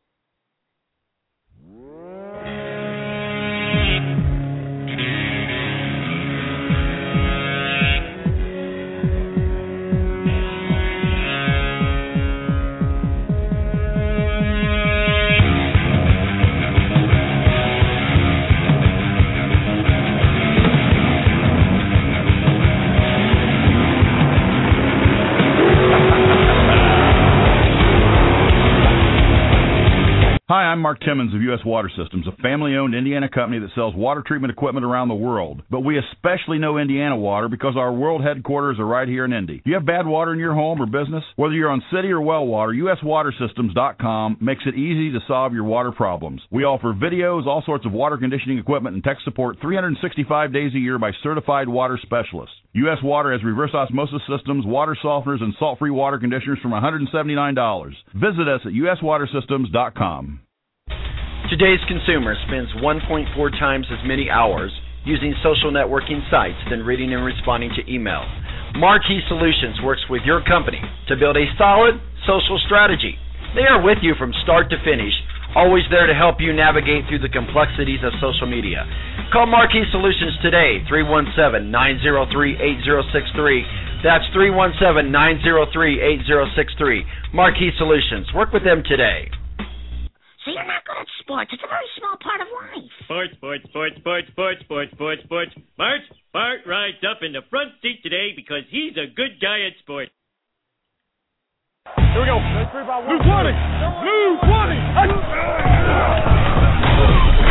Hi, I'm Mark Timmons of U S Water Systems, a family-owned Indiana company that sells water treatment equipment around the world. But we especially know Indiana water because our world headquarters are right here in Indy. Do you have bad water in your home or business? Whether you're on city or well water, U S water systems dot com makes it easy to solve your water problems. We offer videos, all sorts of water conditioning equipment, and tech support three hundred sixty-five days a year by certified water specialists. U S Water has reverse osmosis systems, water softeners, and salt-free water conditioners from one hundred seventy-nine dollars. Visit us at U S water systems dot com. Today's consumer spends one point four times as many hours using social networking sites than reading and responding to email. Marquee Solutions works with your company to build a solid social strategy. They are with you from start to finish, always there to help you navigate through the complexities of social media. Call Marquee Solutions today, three one seven, nine zero three, eight zero six three. That's three one seven, nine zero three, eight zero six three. Marquee Solutions. Work with them today. So you're not good at sports. It's a very small part of life. Sports, sports, sports, sports, sports, sports, sports, sports. Bart, Bart rides up in the front seat today because he's a good guy at sports. Here we go. Blue twenty. Blue twenty.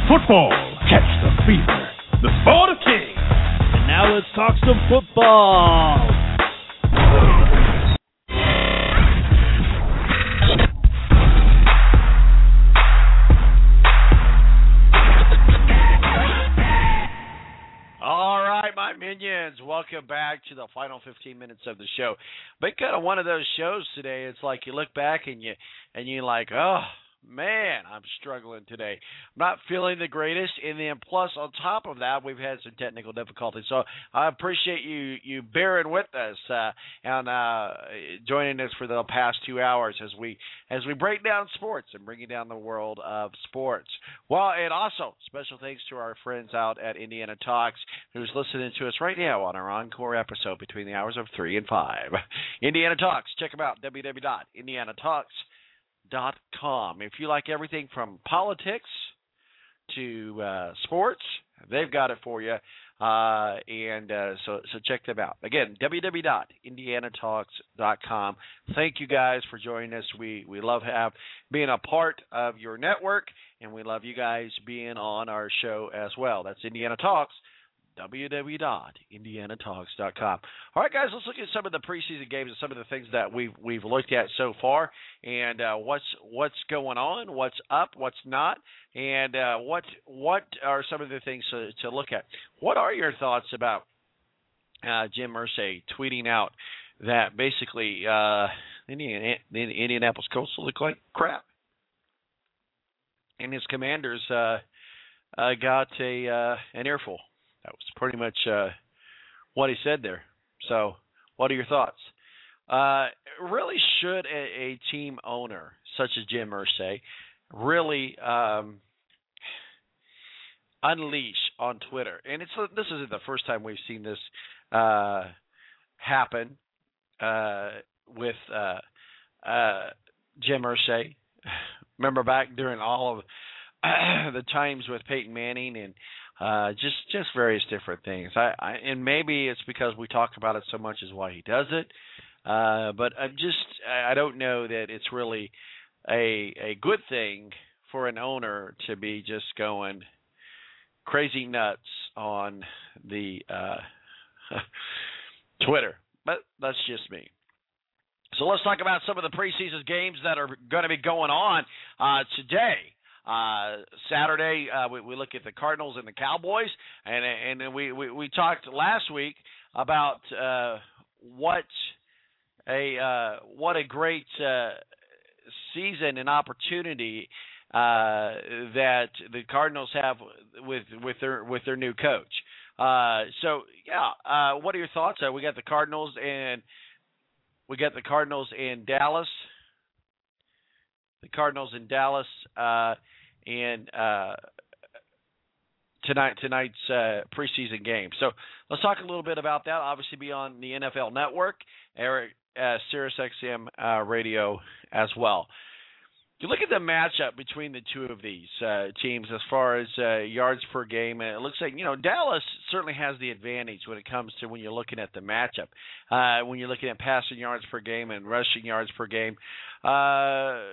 football. Catch the fever. The Sport of Kings. And now let's talk some football. All right, my minions, welcome back to the final fifteen minutes of the show. But kind of one of those shows today. It's like you look back and you and you're like, oh man, I'm struggling today. I'm not feeling the greatest, and then plus on top of that, we've had some technical difficulties. So I appreciate you you bearing with us uh, and uh, joining us for the past two hours as we as we break down sports and bringing down the world of sports. Well, and also special thanks to our friends out at Indiana Talks who's listening to us right now on our encore episode between the hours of three and five. Indiana Talks, check them out, w w w dot indiana talks dot com. If you like everything from politics to uh, sports, they've got it for you. Uh, and uh, so so check them out. Again, w w w dot indiana talks dot com. Thank you guys for joining us. We we love have being a part of your network, and we love you guys being on our show as well. That's Indiana Talks. w w w dot indiana talks dot com. All right, guys, let's look at some of the preseason games and some of the things that we've we've looked at so far, and uh, what's what's going on, what's up, what's not, and uh, what what are some of the things to, to look at. What are your thoughts about uh, Jim Irsay tweeting out that basically uh, Indiana, the Indianapolis Colts look like crap, and his Commanders uh, uh, got a uh, an earful? That was pretty much uh, what he said there. So what are your thoughts? Uh, really, should a, a team owner such as Jim Irsay really um, unleash on Twitter? And it's this isn't the first time we've seen this uh, happen uh, with uh, uh, Jim Irsay. Remember back during all of the times with Peyton Manning and Uh, just just various different things. I, I and maybe it's because we talk about it so much is why he does it. Uh, but I'm just I don't know that it's really a a good thing for an owner to be just going crazy nuts on the uh, Twitter. But that's just me. So let's talk about some of the preseason games that are going to be going on uh, today. Uh, Saturday, uh, we, we look at the Cardinals and the Cowboys, and and we, we, we talked last week about uh, what a uh, what a great uh, season and opportunity uh, that the Cardinals have with with their with their new coach. Uh, so yeah, uh, what are your thoughts? Uh, we got the Cardinals and we got the Cardinals in Dallas. The Cardinals in Dallas. Uh, And uh, tonight tonight's uh, preseason game. So let's talk a little bit about that. Obviously, be on the N F L Network, Eric, uh, Sirius X M uh, Radio as well. You look at the matchup between the two of these uh, teams as far as uh, yards per game, and it looks like, you know, Dallas certainly has the advantage when it comes to when you're looking at the matchup. Uh, when you're looking at passing yards per game and rushing yards per game. Uh,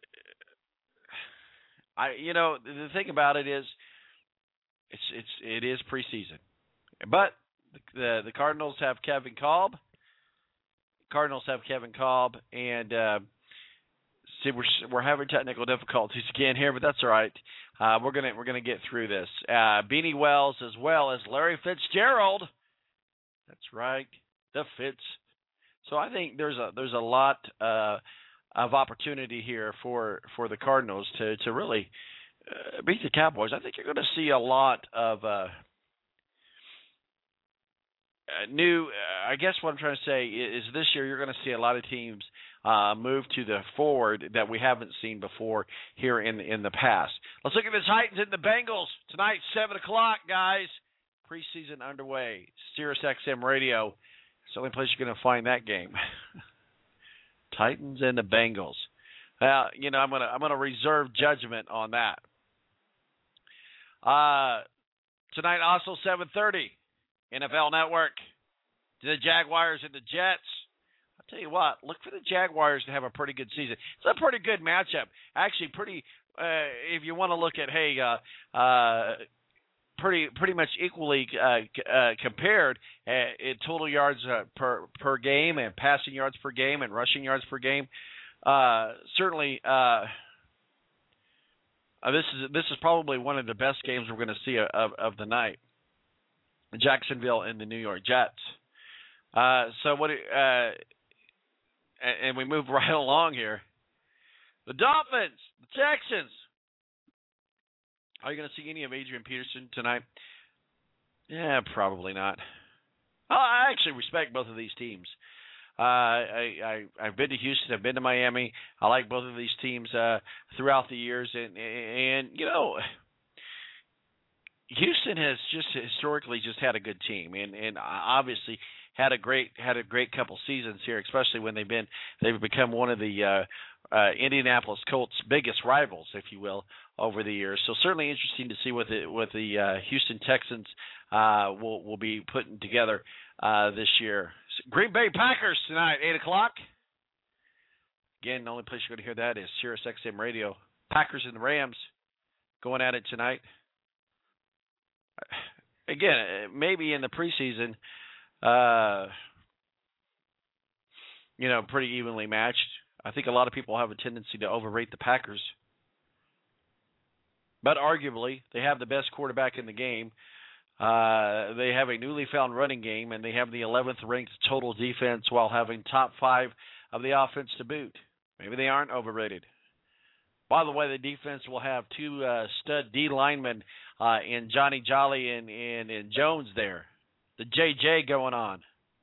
I, you know, the thing about it is, it's it's it is preseason, but the the Cardinals have Kevin Kolb. Cardinals have Kevin Kolb, and uh, see we're we're having technical difficulties again here, but that's all right. Uh, we're gonna we're gonna get through this. Uh, Beanie Wells as well as Larry Fitzgerald. That's right, the Fitz. So I think there's a there's a lot. Uh, of opportunity here for, for the Cardinals to, to really uh, beat the Cowboys. I think you're going to see a lot of uh, new uh, – I guess what I'm trying to say is this year you're going to see a lot of teams uh, move to the forward that we haven't seen before here in, in the past. Let's look at the Titans and the Bengals tonight, seven o'clock, guys. Preseason underway. Sirius X M Radio. It's the only place you're going to find that game. Titans and the Bengals. Uh, you know, I'm gonna I'm gonna reserve judgment on that. Uh, tonight also seven thirty, N F L Network. The Jaguars and the Jets. tell you what, look for the Jaguars to have a pretty good season. It's a pretty good matchup. Actually, pretty. Uh, if you want to look at, hey, uh, uh, pretty pretty much equally uh, uh, compared uh, in total yards uh, per per game and passing yards per game and rushing yards per game. Uh, certainly, uh, uh, this is this is probably one of the best games we're going to see of, of the night. Jacksonville and the New York Jets. Uh, so what? Uh, and, and we move right along here. The Dolphins, the Texans. Are you going to see any of Adrian Peterson tonight? Yeah, probably not. I actually respect both of these teams. Uh, I, I I've been to Houston. I've been to Miami. I like both of these teams uh, throughout the years, and and you know, Houston has just historically just had a good team, and and obviously had a great had a great couple seasons here, especially when they've been they've become one of the uh, uh, Indianapolis Colts' biggest rivals, if you will, over the years. So certainly interesting to see what the what the uh, Houston Texans uh, will will be putting together uh, this year. Green Bay Packers tonight, eight o'clock. Again, the only place you're going to hear that is Sirius X M Radio. Packers and the Rams going at it tonight. Again, maybe in the preseason, uh, you know, pretty evenly matched. I think a lot of people have a tendency to overrate the Packers. But arguably, they have the best quarterback in the game. Uh, they have a newly found running game, and they have the eleventh ranked total defense while having top five of the offense to boot. Maybe they aren't overrated. By the way, the defense will have two uh, stud D linemen uh, in Johnny Jolly and, and, and Jones there. The J J going on.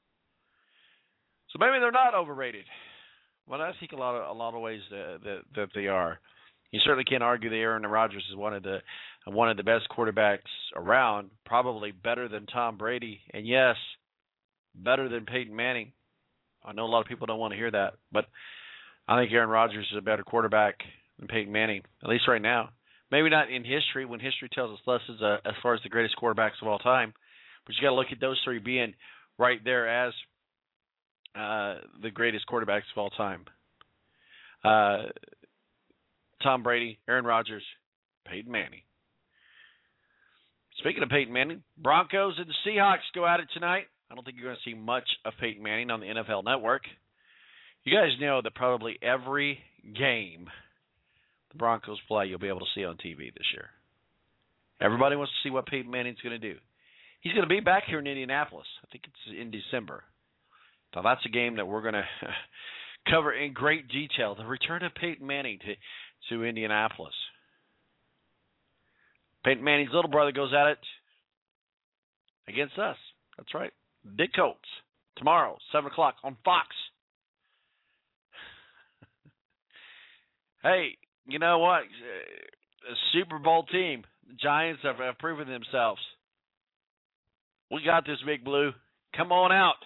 So maybe they're not overrated. Well, I think a lot of a lot of ways that, that, that they are. You certainly can't argue that Aaron Rodgers is one of the one of the best quarterbacks around, probably better than Tom Brady, and yes, better than Peyton Manning. I know a lot of people don't want to hear that, but I think Aaron Rodgers is a better quarterback than Peyton Manning, at least right now. Maybe not in history, when history tells us less as, a, as far as the greatest quarterbacks of all time, but you got to look at those three being right there as uh, the greatest quarterbacks of all time. Uh, Tom Brady, Aaron Rodgers, Peyton Manning. Speaking of Peyton Manning, Broncos and the Seahawks go at it tonight. I don't think you're going to see much of Peyton Manning on the N F L Network. You guys know that probably every game the Broncos play you'll be able to see on T V this year. Everybody wants to see what Peyton Manning's going to do. He's going to be back here in Indianapolis. I think it's in December. So that's a game that we're going to cover in great detail. The return of Peyton Manning to, to Indianapolis. Peyton Manning's little brother goes at it against us. That's right. The Colts. Tomorrow, seven o'clock on Fox. Hey, you know what? A Super Bowl team. The Giants have, have proven themselves. We got this, Big Blue. Come on out.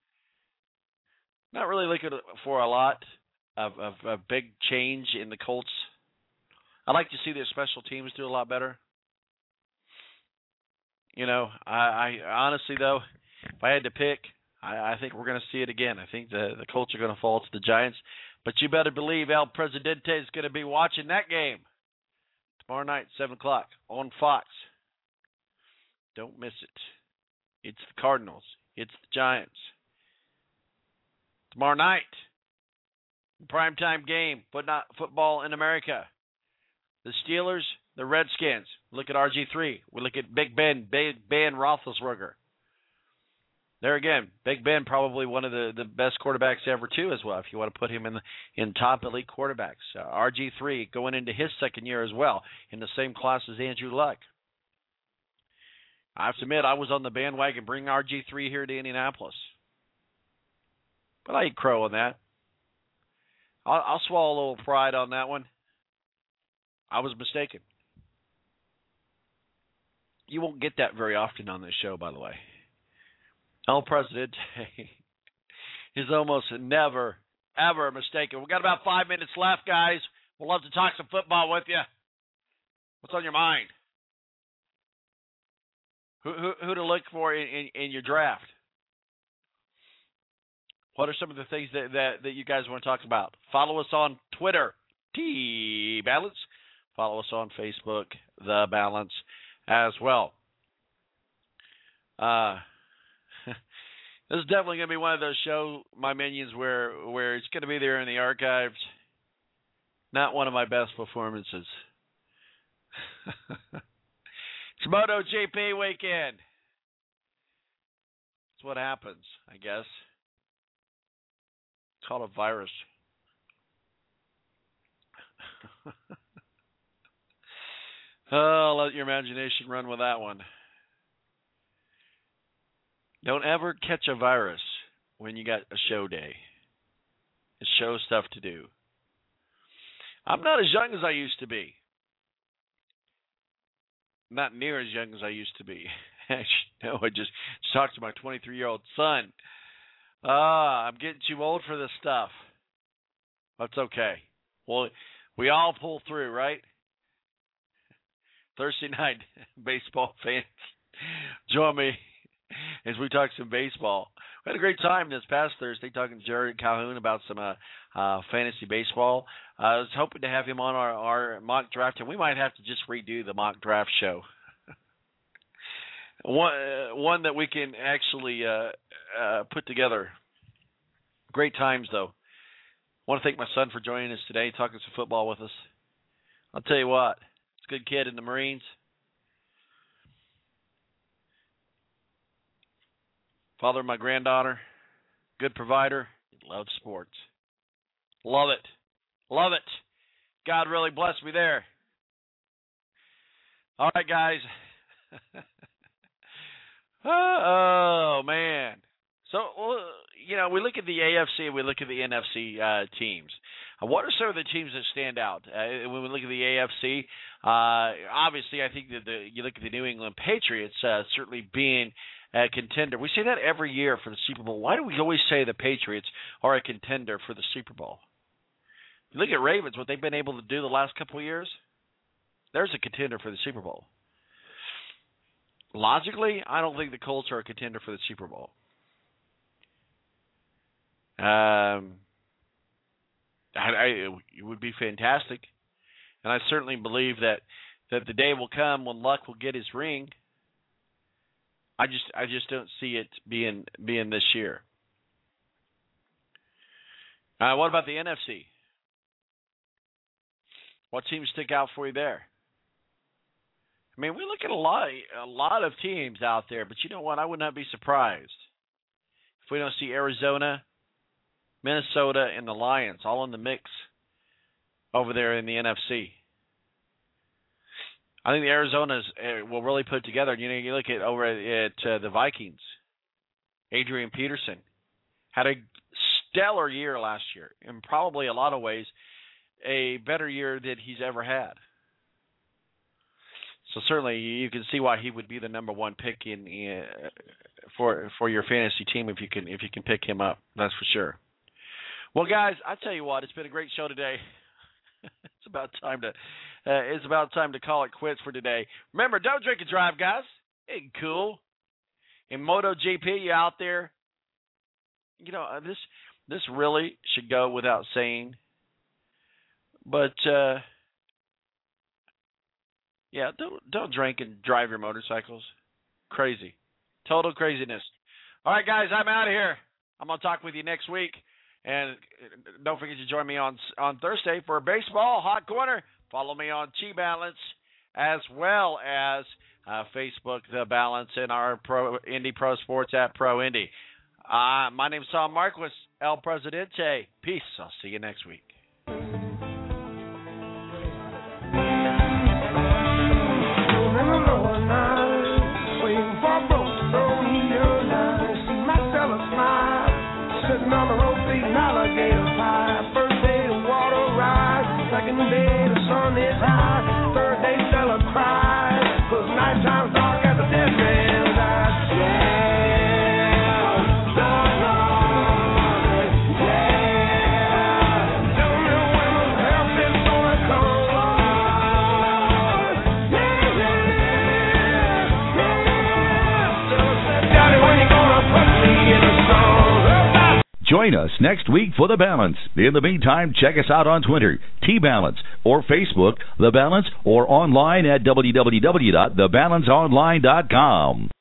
Not really looking for a lot of, of, of big change in the Colts. I'd like to see their special teams do a lot better. You know, I, I honestly, though, if I had to pick, I, I think we're going to see it again. I think the, the Colts are going to fall to the Giants. But you better believe El Presidente is going to be watching that game tomorrow night, seven o'clock, on Fox. Don't miss it. It's the Cardinals. It's the Giants. Tomorrow night, primetime game, but not football in America. The Steelers, the Redskins. Look at R G three. We look at Big Ben, Big Ben Roethlisberger. There again, Big Ben probably one of the, the best quarterbacks ever too as well, if you want to put him in the, in top elite quarterbacks. Uh, R G three going into his second year as well, in the same class as Andrew Luck. I have to admit, I was on the bandwagon bringing R G three here to Indianapolis. But I eat crow on that. I'll, I'll swallow a little pride on that one. I was mistaken. You won't get that very often on this show, by the way. El Presidente is almost never, ever mistaken. We've got about five minutes left, guys. We'd love to talk some football with you. What's on your mind? Who who, who to look for in, in, in your draft? What are some of the things that, that, that you guys want to talk about? Follow us on Twitter, T Balance. Follow us on Facebook, The Balance, as well. Uh, this is definitely going to be one of those show my minions where where it's going to be there in the archives. Not one of my best performances. It's MotoGP weekend. That's what happens, I guess. It's called a virus. Oh, let your imagination run with that one. Don't ever catch a virus when you got a show day. It's show stuff to do. I'm not as young as I used to be. Not near as young as I used to be. No, I just talked to my twenty-three-year-old son. Ah, I'm getting too old for this stuff. That's okay. Well, we all pull through, right? Thursday night, baseball fans, join me as we talk some baseball. We had a great time this past Thursday talking to Jared Calhoun about some uh, uh, fantasy baseball. Uh, I was hoping to have him on our, our mock draft, and we might have to just redo the mock draft show. one, uh, one that we can actually uh, uh, put together. Great times, though. I want to thank my son for joining us today, talking some football with us. I'll tell you what, he's a good kid in the Marines. Father of my granddaughter, good provider, loves sports. Love it. Love it. God really blessed me there. All right, guys. Oh, man. So, you know, we look at the A F C and we look at the N F C uh, teams. Uh, what are some of the teams that stand out? Uh, when we look at the A F C, uh, obviously I think that the, you look at the New England Patriots uh, certainly being a contender. We say that every year for the Super Bowl. Why do we always say the Patriots are a contender for the Super Bowl? You look at Ravens, what they've been able to do the last couple of years, there's a contender for the Super Bowl. Logically, I don't think the Colts are a contender for the Super Bowl. Um, I, I, it would be fantastic, and I certainly believe that, that the day will come when Luck will get his ring. I just I just don't see it being being this year. Uh, what about the N F C? What teams stick out for you there? I mean, we look at a lot a lot of teams out there, but you know what? I would not be surprised if we don't see Arizona, Minnesota, and the Lions all in the mix over there in the N F C. I think the Arizonas uh, will really put it together. You know, you look at over at, at uh, the Vikings. Adrian Peterson had a stellar year last year, in probably a lot of ways a better year than he's ever had. So certainly you can see why he would be the number one pick in uh, for for your fantasy team if you can if you can pick him up. That's for sure. Well, guys, I tell you what, it's been a great show today. It's about time to uh, it's about time to call it quits for today. Remember, don't drink and drive, guys. Ain't cool. In MotoGP, you out there, you know uh, this this really should go without saying. But uh, yeah, don't don't drink and drive your motorcycles. Crazy, total craziness. All right, guys, I'm out of here. I'm gonna talk with you next week. And don't forget to join me on on Thursday for Baseball Hot Corner. Follow me on T Balance as well as uh, Facebook, The Balance, and our Pro Indy Pro Sports at Pro Indy. Uh, my name is Sal Marquez, El Presidente. Peace. I'll see you next week. Alligator pie. First day the water rise, second day the sun is high, third day Stella cries, 'cause nighttime's dark at the dead man's eyes. Yeah, the Lord, yeah, don't Join us next week for The Balance. In the meantime, check us out on Twitter, T-Balance, or Facebook, The Balance, or online at w w w dot the balance online dot com.